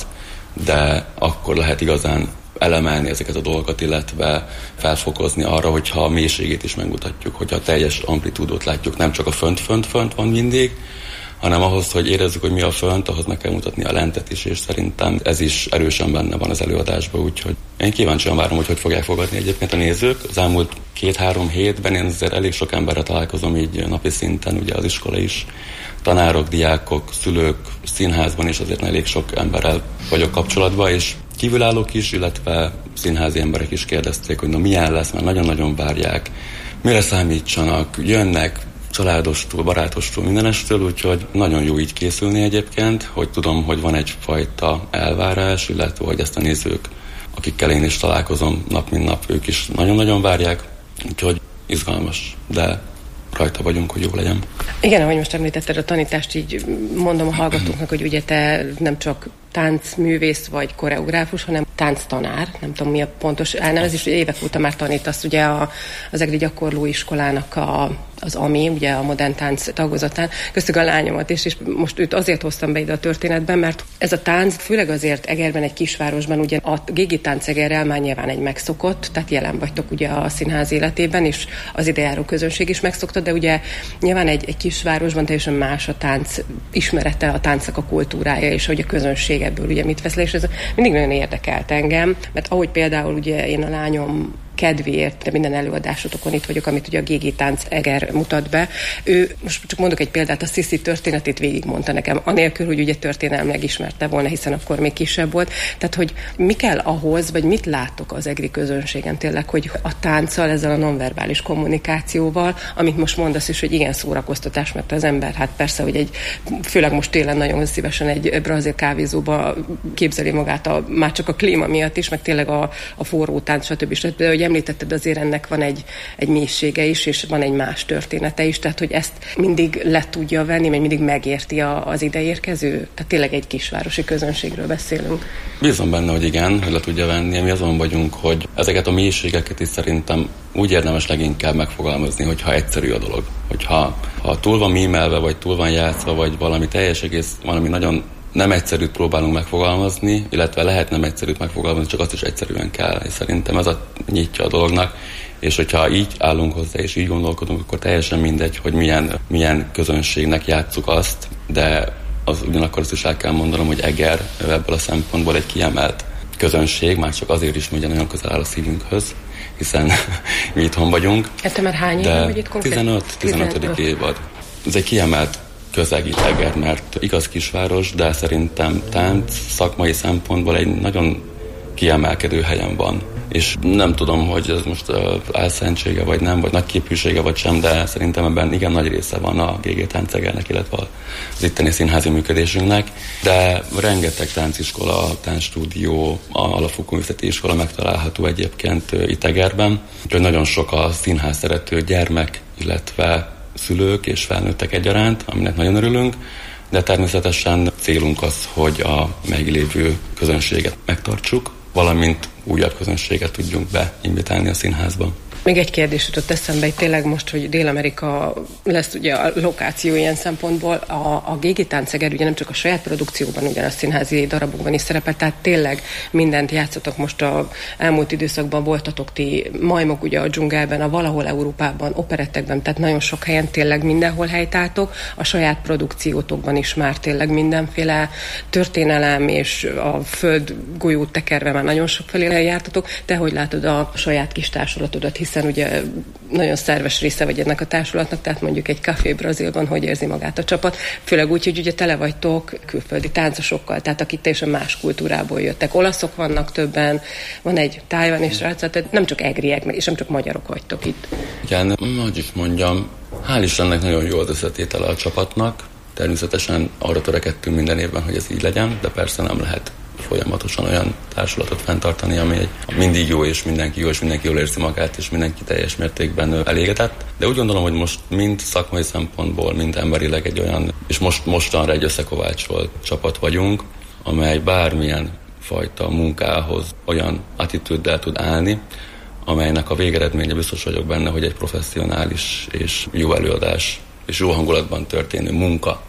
de akkor lehet igazán elemelni ezeket a dolgokat, illetve felfokozni arra, hogyha a mélységét is megmutatjuk, hogyha a teljes amplitúdót látjuk, nem csak a fönt-fönt-fönt van mindig, hanem ahhoz, hogy érezzük, hogy mi a fönt, ahhoz meg kell mutatni a lentet is, és szerintem ez is erősen benne van az előadásban, úgyhogy én kíváncsian várom, hogy hogy fogják fogadni egyébként a nézők. Az elmúlt két-három hétben én azért elég sok emberrel találkozom így napi szinten, ugye az iskola is, tanárok, diákok, szülők, színházban is azért elég sok emberrel vagyok kapcsolatban, és kívülállók is, illetve színházi emberek is kérdezték, hogy na milyen lesz, mert nagyon-nagyon várják, mire számítsanak, jönnek, családostól, barátostól, mindenestől, úgyhogy nagyon jó így készülni egyébként, hogy tudom, hogy van egyfajta elvárás, illetve hogy ezt a nézők, akikkel én is találkozom nap mint nap, ők is nagyon-nagyon várják, úgyhogy izgalmas, de rajta vagyunk, hogy jó legyen. Igen, ahogy most említetted a tanítást, így mondom a hallgatóknak, hogy ugye te nem csak táncművész vagy koreográfus, hanem tánctanár, nem tudom mi a pontos elnevezés, hogy évek óta már tanítasz ugye a, az Egri Gyakorlóiskolának a, az á em i, ugye a modern tánc tagozatán, köztük a lányomat is, és most őt azért hoztam be ide a történetben, mert ez a tánc, főleg azért Egerben, egy kisvárosban, ugye a Gégi Táncegerrel már nyilván egy megszokott, tehát jelen vagytok ugye a színház életében, és az idejáró közönség is megszokta, de ugye nyilván egy, egy kisvárosban teljesen más a tánc ismerete, a táncnak a kultúrája, és hogy a közönség ebből ugye mit vesz le, és ez mindig nagyon érdekelt engem, mert ahogy például ugye én a lányom kedvéért, de minden előadásotokon itt vagyok, amit ugye a Gégi Tánc Eger mutat be. Ő, most csak mondok egy példát, a Sziszi történetét végigmondta nekem, anélkül, hogy ugye történelmileg ismerte volna, hiszen akkor még kisebb volt. Tehát, hogy mi kell ahhoz, vagy mit látok az egri közönségen tényleg, hogy a tánccal, ezzel a nonverbális kommunikációval, amit most mondasz is, hogy igen szórakoztatás, mert az ember, hát persze, hogy egy, főleg most télen nagyon szívesen egy brazil kávézóba képzeli magát, a, már csak a klíma miatt is, meg tényleg a, a forró tánc, stb. stb. Hogy említetted, azért ennek van egy, egy mélysége is, és van egy más története is, tehát hogy ezt mindig le tudja venni, mert mindig megérti a, az ideérkező. Tehát tényleg egy kisvárosi közönségről beszélünk. Bízom benne, hogy igen, hogy le tudja venni. Mi azon vagyunk, hogy ezeket a mélységeket is szerintem úgy érdemes leginkább megfogalmazni, hogyha egyszerű a dolog. Hogyha ha túl van mímelve, vagy túl van játszva, vagy valami teljes egész, valami nagyon nem egyszerűt próbálunk megfogalmazni, illetve lehet nem egyszerűt megfogalmazni, csak azt is egyszerűen kell. És szerintem ez a nyitja a dolognak, és hogyha így állunk hozzá, és így gondolkodunk, akkor teljesen mindegy, hogy milyen, milyen közönségnek játsszuk azt, de az ugyanakkor azt is el kell mondanom, hogy Eger ebből a szempontból egy kiemelt közönség, már csak azért is, hogy nagyon közel áll a szívünkhöz, hiszen mi itthon vagyunk. Hát már hány éve vagy itt konkrét? tizenöt, tizenötödik évad. Ez egy kiemelt közeg itt Eger, mert igaz kisváros, de szerintem tánc szakmai szempontból egy nagyon kiemelkedő helyen van. És nem tudom, hogy ez most álszentsége vagy nem, vagy nagy képűsége vagy sem, de szerintem ebben igen nagy része van a Gégi Tánc Egernek, illetve az itteni színházi működésünknek. De rengeteg tánciskola, táncstúdió, alapfokú művészeti iskola megtalálható egyébként itt Egerben. Úgyhogy nagyon sok a színház szerető gyermek, illetve szülők és felnőttek egyaránt, aminek nagyon örülünk, de természetesen célunk az, hogy a meglévő közönséget megtartsuk, valamint újabb közönséget tudjunk beinvitálni a színházba. Még egy kérdés jutott eszembe, hogy tényleg most, hogy Dél-Amerika lesz ugye a lokáció ilyen szempontból, a, a Gégi Tánc Eger ugye nem csak a saját produkcióban, ugyan a színházi darabokban is szerepel, tehát tényleg mindent játszotok most a elmúlt időszakban, voltatok ti majmok ugye a dzsungelben, a valahol Európában, operettekben, tehát nagyon sok helyen tényleg mindenhol helytáltok, a saját produkciótokban is már tényleg mindenféle történelem és a föld golyót tekerve már nagyon sok felé jártatok. Te hogy látod a saját kis társulatodat, hiszen ugye nagyon szerves része vagy ennek a társulatnak, tehát mondjuk egy Café Brazilban hogy érzi magát a csapat, főleg úgy, hogy ugye tele vagytok külföldi táncosokkal, tehát akik teljesen más kultúrából jöttek. Olaszok vannak többen, van egy tájvani srác, tehát nem csak egriek, és nem csak magyarok vagytok itt. Igen, hogy is mondjam, hál' Istennek nagyon jó az összetétele a csapatnak, természetesen arra törekedtünk minden évben, hogy ez így legyen, de persze nem lehet folyamatosan olyan társulatot fenntartani, ami egy mindig jó, és mindenki jó, és mindenki jól érzi magát, és mindenki teljes mértékben elégedett. De úgy gondolom, hogy most mind szakmai szempontból, mind emberileg egy olyan, és most mostanra egy összekovácsolt csapat vagyunk, amely bármilyen fajta munkához olyan attitűddel tud állni, amelynek a végeredménye biztos vagyok benne, hogy egy professzionális és jó előadás, és jó hangulatban történő munka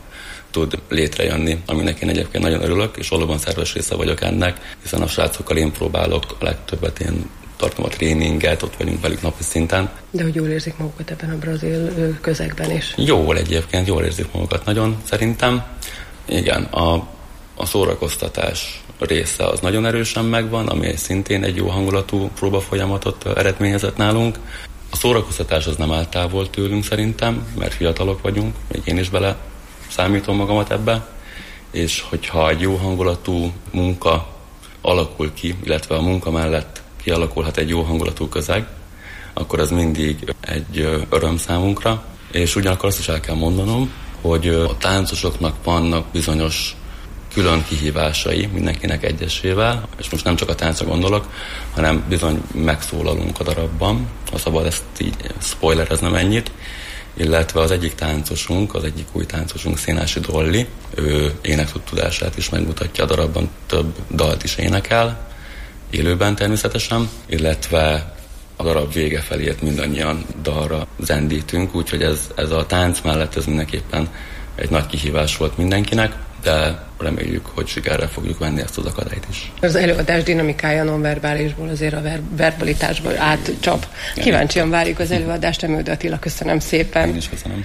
tud létrejönni, aminek én egyébként nagyon örülök, és valóban szerves része vagyok ennek, hiszen a srácokkal én próbálok a legtöbbet, én tartom a tréninget, ott vagyunk velük napi szinten. De hogy jól érzik magukat ebben a brazil közegben is? Jól egyébként, jól érzik magukat nagyon, szerintem. Igen, a, a szórakoztatás része az nagyon erősen megvan, ami szintén egy jó hangulatú próbafolyamatot eredményezett nálunk. A szórakoztatás az nem áll távol tőlünk szerintem, mert fiatalok vagyunk, még én is bele számítom magamat ebbe, és hogyha egy jó hangulatú munka alakul ki, illetve a munka mellett kialakulhat egy jó hangulatú közeg, akkor ez mindig egy öröm számunkra, és ugyanakkor azt is el kell mondanom, hogy a táncosoknak vannak bizonyos külön kihívásai mindenkinek egyesével, és most nem csak a táncra gondolok, hanem bizony megszólalunk a darabban, ha szabad ezt így spoilereznem ennyit, illetve az egyik táncosunk, az egyik új táncosunk, Szénási Dolly, ő énektudását is megmutatja a darabban, több dalt is énekel, élőben természetesen, illetve a darab vége feléért mindannyian dalra zendítünk, úgyhogy ez, ez a tánc mellett ez mindenképpen egy nagy kihívás volt mindenkinek, de reméljük, hogy sikerrel fogjuk venni ezt az akadályt is. Az előadás dinamikája nonverbálisból azért a ver- verbalitásból átcsap. Kíváncsian várjuk az előadást, Emőde Attila, köszönöm szépen. Én is köszönöm.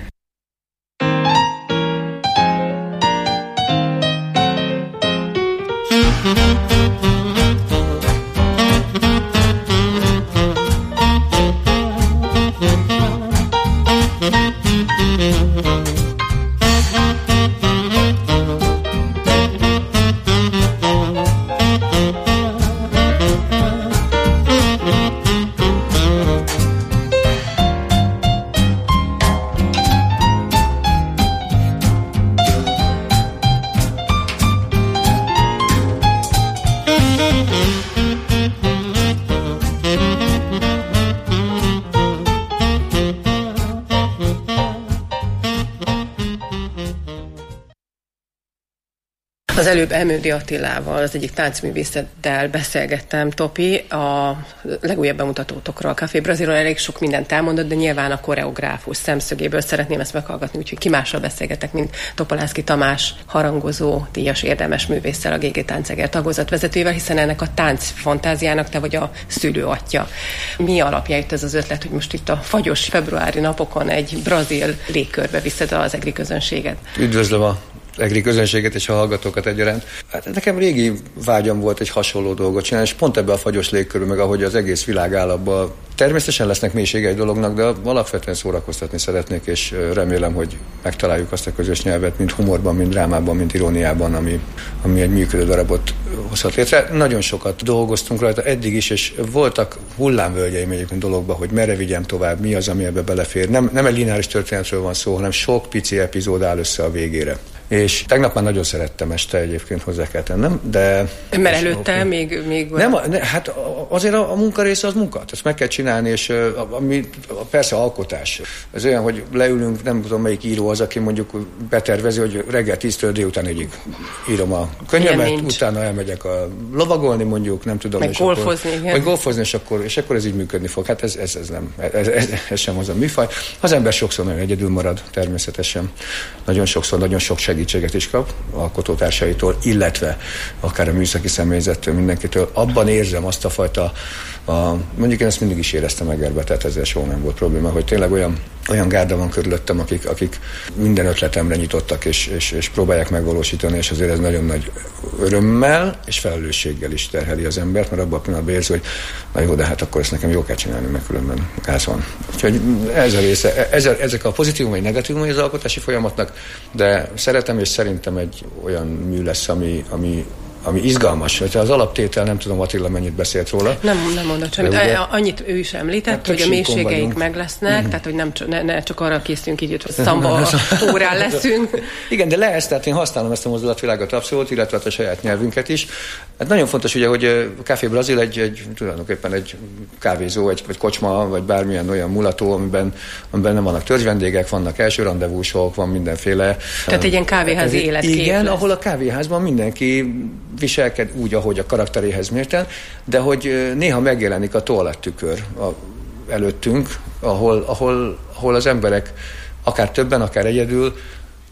Az előbb Emőde Attilával, az egyik táncművészettel beszélgettem, Topi, a legújabb bemutatótokról. A Café Brazilról elég sok mindent elmondott, de nyilván a koreográfus szemszögéből szeretném ezt meghallgatni, úgyhogy ki mással beszélgetek, mint Topolánszky Tamás, harangozó, díjas érdemes művésszel, a gé gé Tánceger tagozatvezetővel, hiszen ennek a tánc fantáziának te vagy a szülőatja. Mi alapján jött ez az ötlet, hogy most itt a fagyos februári napokon egy brazil légkörbe viszed az egri közönséget? Üdvözlöm a egri közönséget és a hallgatókat egyaránt. Hát nekem régi vágyam volt egy hasonló dolgot csinálni, és pont ebbe a fagyos légkörül, meg ahogy az egész világ áll abban. Természetesen lesznek mélysége egy dolognak, de alapvetően szórakoztatni szeretnék, és remélem, hogy megtaláljuk azt a közös nyelvet, mind humorban, mind drámában, mind iróniában, ami, ami egy működő darabot hozhat létre. Nagyon sokat dolgoztunk rajta eddig is, és voltak hullámvölgyeim egyébként dologba, hogy merre vigyem tovább, mi az, ami ebbe belefér. Nem, nem egy lineáris történetről van szó, hanem sok pici epizód áll össze a végére. És tegnap már nagyon szerettem este egyébként, hozzá kell tennem, de... Mert előtte még... még nem, ne, hát azért a, a munka része az munka, ezt meg kell csinálni, és ami, persze alkotás. Ez olyan, hogy leülünk, nem tudom melyik író az, aki mondjuk betervezi, hogy reggel tíztől délután egyig írom a könyvemet, utána elmegyek a lovagolni mondjuk, nem tudom. Meg és golfozni, akkor, vagy golfozni, és akkor, és akkor ez így működni fog. Hát ez, ez, ez nem, ez, ez, ez sem az a műfaj. Az ember sokszor nagyon egyedül marad, természetesen. Nagyon sokszor, nagyon sok segítséget is kap alkotótársaitól, illetve akár a műszaki személyzettől, mindenkitől. Abban érzem azt a fajta, a, mondjuk én ezt mindig is éreztem Egerbe, tehát ezzel soha nem volt probléma, hogy tényleg olyan, olyan gárda van körülöttem, akik, akik minden ötletemre nyitottak, és, és, és próbálják megvalósítani, és azért ez nagyon nagy örömmel és felelősséggel is terheli az embert, mert abban a pillanatban érzi, hogy na jó, de hát akkor ezt nekem jó kell csinálni, mert különben gáz van. Úgyhogy ez a része, ez a, ezek a pozitívumai, negatívumai az alkotási folyamatnak, de szeretem és szerintem egy olyan mű lesz, ami, ami ami izgalmas. Ha az alaptétel, nem tudom, Attila mennyit beszélt róla. Nem, nem mondott semmit. Ugye, annyit ő is említett, hát, hogy a mélységeik vagyunk. Meg lesznek, mm-hmm. tehát hogy nem, ne, ne csak arra készülünk így, hogy szamba órán leszünk. Igen, de lesz, tehát én használom ezt a mozdulatvilágot abszolút, illetve a saját nyelvünket is. Hát nagyon fontos ugye, hogy a Café Brazil egy, egy tulajdonképpen egy kávézó, egy, vagy kocsma, vagy bármilyen olyan mulató, amiben, amiben nem vannak törzsvendégek, vannak első rendezvúsok, van mindenféle. Tehát egy ilyen kávéházi életkép. Igen, lesz. Ahol a kávéházban mindenki viselked úgy, ahogy a karakteréhez mérten, de hogy néha megjelenik a toalettükör előttünk, ahol, ahol, ahol az emberek akár többen, akár egyedül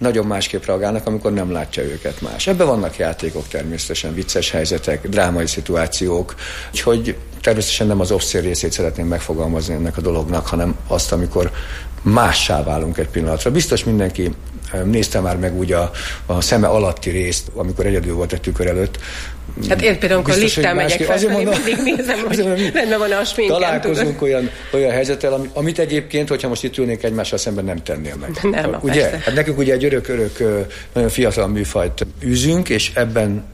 nagyon másképp reagálnak, amikor nem látja őket más. Ebben vannak játékok természetesen, vicces helyzetek, drámai szituációk, úgyhogy természetesen nem az obszén részét szeretném megfogalmazni ennek a dolognak, hanem azt, amikor mássá válunk egy pillanatra. Biztos mindenki nézte már meg úgy a, a szeme alatti részt, amikor egyedül volt egy tükör előtt. Hát én például, amikor lifttel megyek felfelé, mindig nézem, hogy rendben van a sminkem. Találkozunk olyan, olyan helyzettel, amit egyébként, hogyha most itt ülnék egymással szemben, nem tennél meg. Nem, ugye? Hát nekünk ugye egy örök-örök, nagyon fiatal műfajt űzünk, és ebben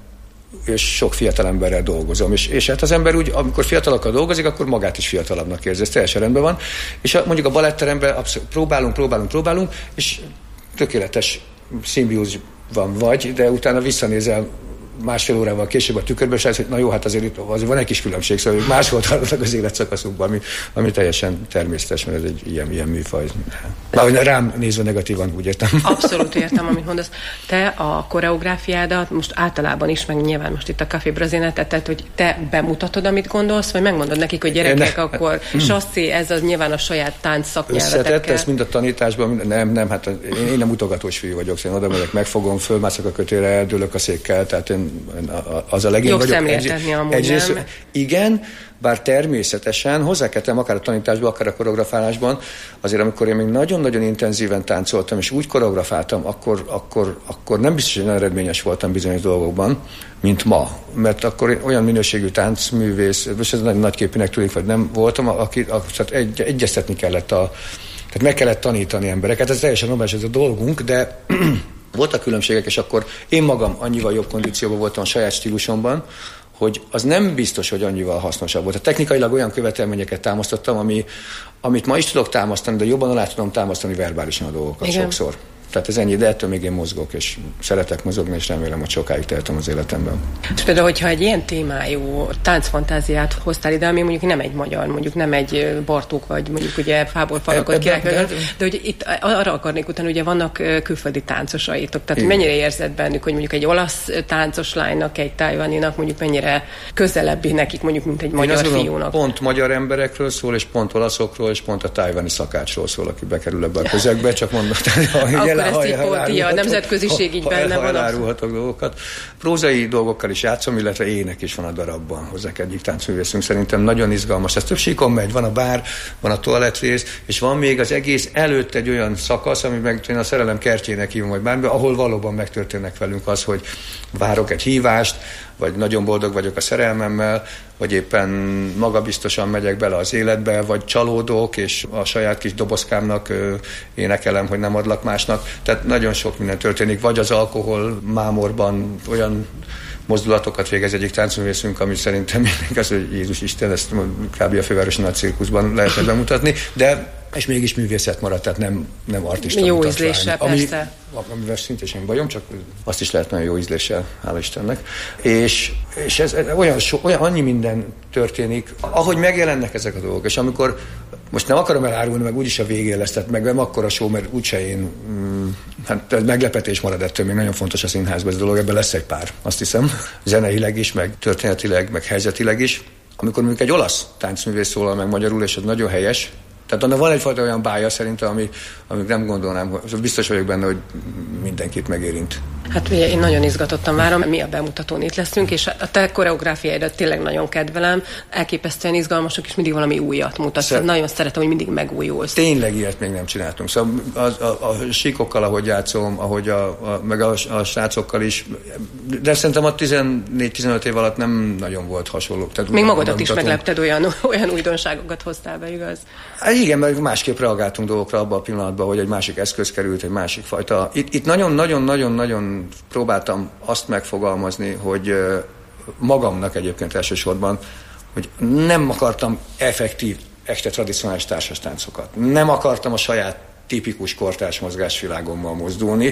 és sok fiatal emberrel dolgozom. És, és hát az ember úgy, amikor fiatalokkal dolgozik, akkor magát is fiatalabbnak érzi. Ez teljesen rendben van. És a, mondjuk a baletteremben abszolút próbálunk, próbálunk, próbálunk, és tökéletes szimbiózban vagy, de utána visszanézel másfél órával később a tükörbe, és hogy na jó, hát azért, azért van egy kis különbség, szóval más volt hallottak az életszakaszukban, ami, ami teljesen természetes, mert ez egy ilyen, ilyen műfaj. Már rám nézve negatívan, úgy értem. Abszolút értem, amit mondasz. Te a koreográfiádat most általában is, meg nyilván most itt a Café Brazina, tehát hogy te bemutatod, amit gondolsz, vagy megmondod nekik, hogy gyerekek, ne, akkor hát, sasszi, ez az nyilván a saját tánc szaknyelvetekkel. Összetett, ez mind a tanításban, mind, nem, nem, hát én, én nem mutogatós fiú vagyok, szóval oda megyek, megfogom, fölmászok a kötőre, eldőlök a székkel, tehát én az a legény jobb vagyok. Szemléltetni amúgy, egyrészt, nem? Igen, bár természetesen hozzáketem akár a tanításban, akár a koreografálásban, azért amikor én még nagyon-nagyon intenzíven táncoltam, és úgy koreografáltam, akkor, akkor, akkor nem biztos, hogy nagyon eredményes voltam bizonyos dolgokban, mint ma. Mert akkor olyan minőségű táncművész, és ez nagyon nagyképűnek tűnik, vagy nem voltam, aki, tehát egy, egyeztetni kellett a, tehát meg kellett tanítani embereket, ez teljesen normális, ez a dolgunk, de voltak különbségek, és akkor én magam annyival jobb kondícióban voltam a saját stílusomban, hogy az nem biztos, hogy annyival hasznosabb volt. A technikailag olyan követelményeket támasztottam, ami, amit ma is tudok támasztani, de jobban alá tudom támasztani verbálisan a dolgokat. Igen. Sokszor. Tehát ez ennyi, de ettől még én mozgok, és szeretek mozogni, és remélem, hogy sokáig tehetem az életemben. És például, hogyha egy ilyen témájú táncfantáziát hoztál ide, ami mondjuk nem egy magyar, mondjuk nem egy Bartók, vagy mondjuk ugye Fából falakot király, de hogy itt arra akarnék utána, ugye vannak külföldi táncosaitok, tehát igen. Mennyire érzed bennük, hogy mondjuk egy olasz táncos lánynak, egy tájvaninak mondjuk mennyire közelebbi nekik mondjuk, mint egy magyar fiúnak? Mondom, pont magyar emberekről szól, és pont olaszokról, és pont a tájvani szakácsról szól, aki bekerül ebbe a közegbe, csak mondom, akkor ezt így pont, a nemzetköziség így benne van. Elárulhatok dolgokat. Prózai dolgokkal is játszom, illetve ének is van a darabban. Hozzák egyik táncművészünk, szerintem nagyon izgalmas. Ez több síkon megy, van a bár, van a toalettrész, és van még az egész előtt egy olyan szakasz, ami meg én a szerelem kertjének hívom, vagy bármi, ahol valóban megtörténnek velünk az, hogy várok egy hívást, vagy nagyon boldog vagyok a szerelmemmel, vagy éppen magabiztosan megyek bele az életbe, vagy csalódok, és a saját kis dobozkámnak ö, énekelem, hogy nem adlak másnak. Tehát nagyon sok minden történik, vagy az alkohol mámorban olyan mozdulatokat végez egyik táncművészünk, ami szerintem még az, hogy Jézus Isten, ezt kb. A fővárosi nagy cirkuszban lehetne bemutatni, de és mégis művészet maradt, tehát nem, nem artista. Jó ízléssel, persze. Amivel szintén sem bajom, csak azt is lehet nagyon jó ízléssel, hála Istennek. És, és ez, olyan, so, olyan annyi minden történik, ahogy megjelennek ezek a dolgok, és amikor most nem akarom elárulni, meg úgyis a végén lesz, tehát meg nem akkora show, mert úgyse én, mm, hát meglepetés marad ettől, még nagyon fontos a színházban ez a dolog, ebben lesz egy pár, azt hiszem, zeneileg is, meg történetileg, meg helyzetileg is. Amikor mondjuk egy olasz táncművész szólal meg magyarul, és az nagyon helyes, tehát annak van egyfajta olyan bája szerintem, ami, amit nem gondolnám, biztos vagyok benne, hogy mindenkit megérint. Hát ugye én nagyon izgatottan várom, mi a bemutatón itt leszünk, és a te koreográfiáidat tényleg nagyon kedvelem, elképesztően izgalmasok, és mindig valami újat mutatsz. Szer- nagyon szeretem, hogy mindig megújulsz. Tényleg ilyet még nem csináltunk. Szóval a, a, a síkokkal, ahogy játszom, ahogy a, a, meg a, a srácokkal is, de szerintem a tizennégy-tizenöt év alatt nem nagyon volt hasonló. Tehát még magadat is meglepted, olyan, olyan újdonságokat hoztál be, igaz? Hát igen, mert másképp reagáltunk dolgokra abban a pillanatban, hogy egy másik eszköz került, egy másik fajta. Itt, itt nagyon-nagyon-nagyon-nagyon próbáltam azt megfogalmazni, hogy magamnak egyébként elsősorban, hogy nem akartam effektív, este tradicionális társas táncokat. Nem akartam a saját tipikus kortárs mozgásvilágommal mozdulni.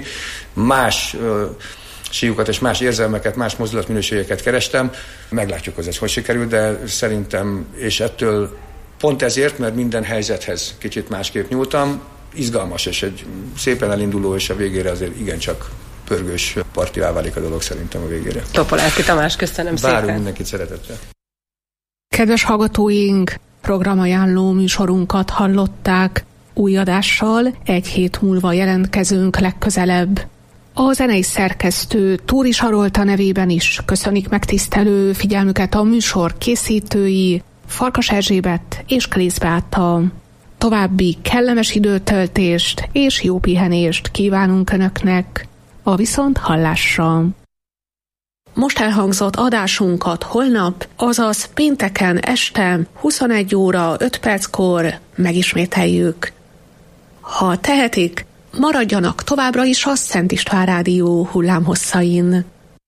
Más ö, síukat és más érzelmeket, más mozdulatminőségeket kerestem. Meglátjuk, hogy ez hogy sikerül, de szerintem, és ettől pont ezért, mert minden helyzethez kicsit másképp nyúltam, izgalmas, és egy szépen elinduló, és a végére azért igencsak pörgős partivá válik a dolog szerintem a végére. Topolánszky Tamás, köszönöm szépen. Várunk mindenkit szeretettel. Kedves hallgatóink, programajánló műsorunkat hallották. Új adással egy hét múlva jelentkezünk legközelebb. A zenei szerkesztő Túri Sarolta nevében is köszönik megtisztelő figyelmüket a műsor készítői, Farkas Erzsébet és Klész Beáta. További kellemes időtöltést és jó pihenést kívánunk Önöknek. A viszont hallásra! Most elhangzott adásunkat holnap, azaz pénteken este huszonegy óra öt perckor megismételjük. Ha tehetik, maradjanak továbbra is a Szent István Rádió hullámhosszain.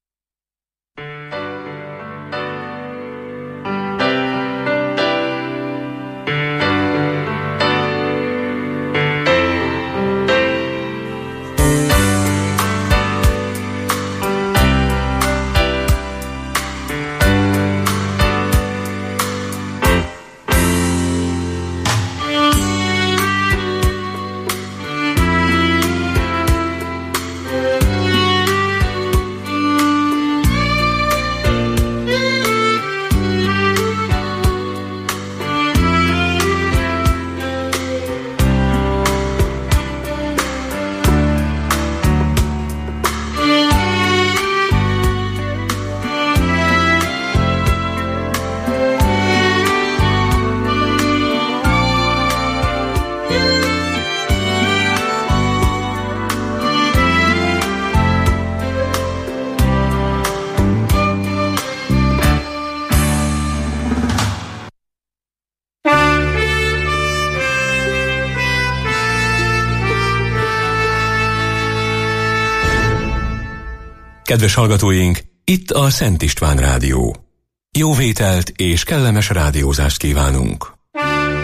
Kedves hallgatóink, itt a Szent István Rádió. Jó vételt és kellemes rádiózást kívánunk!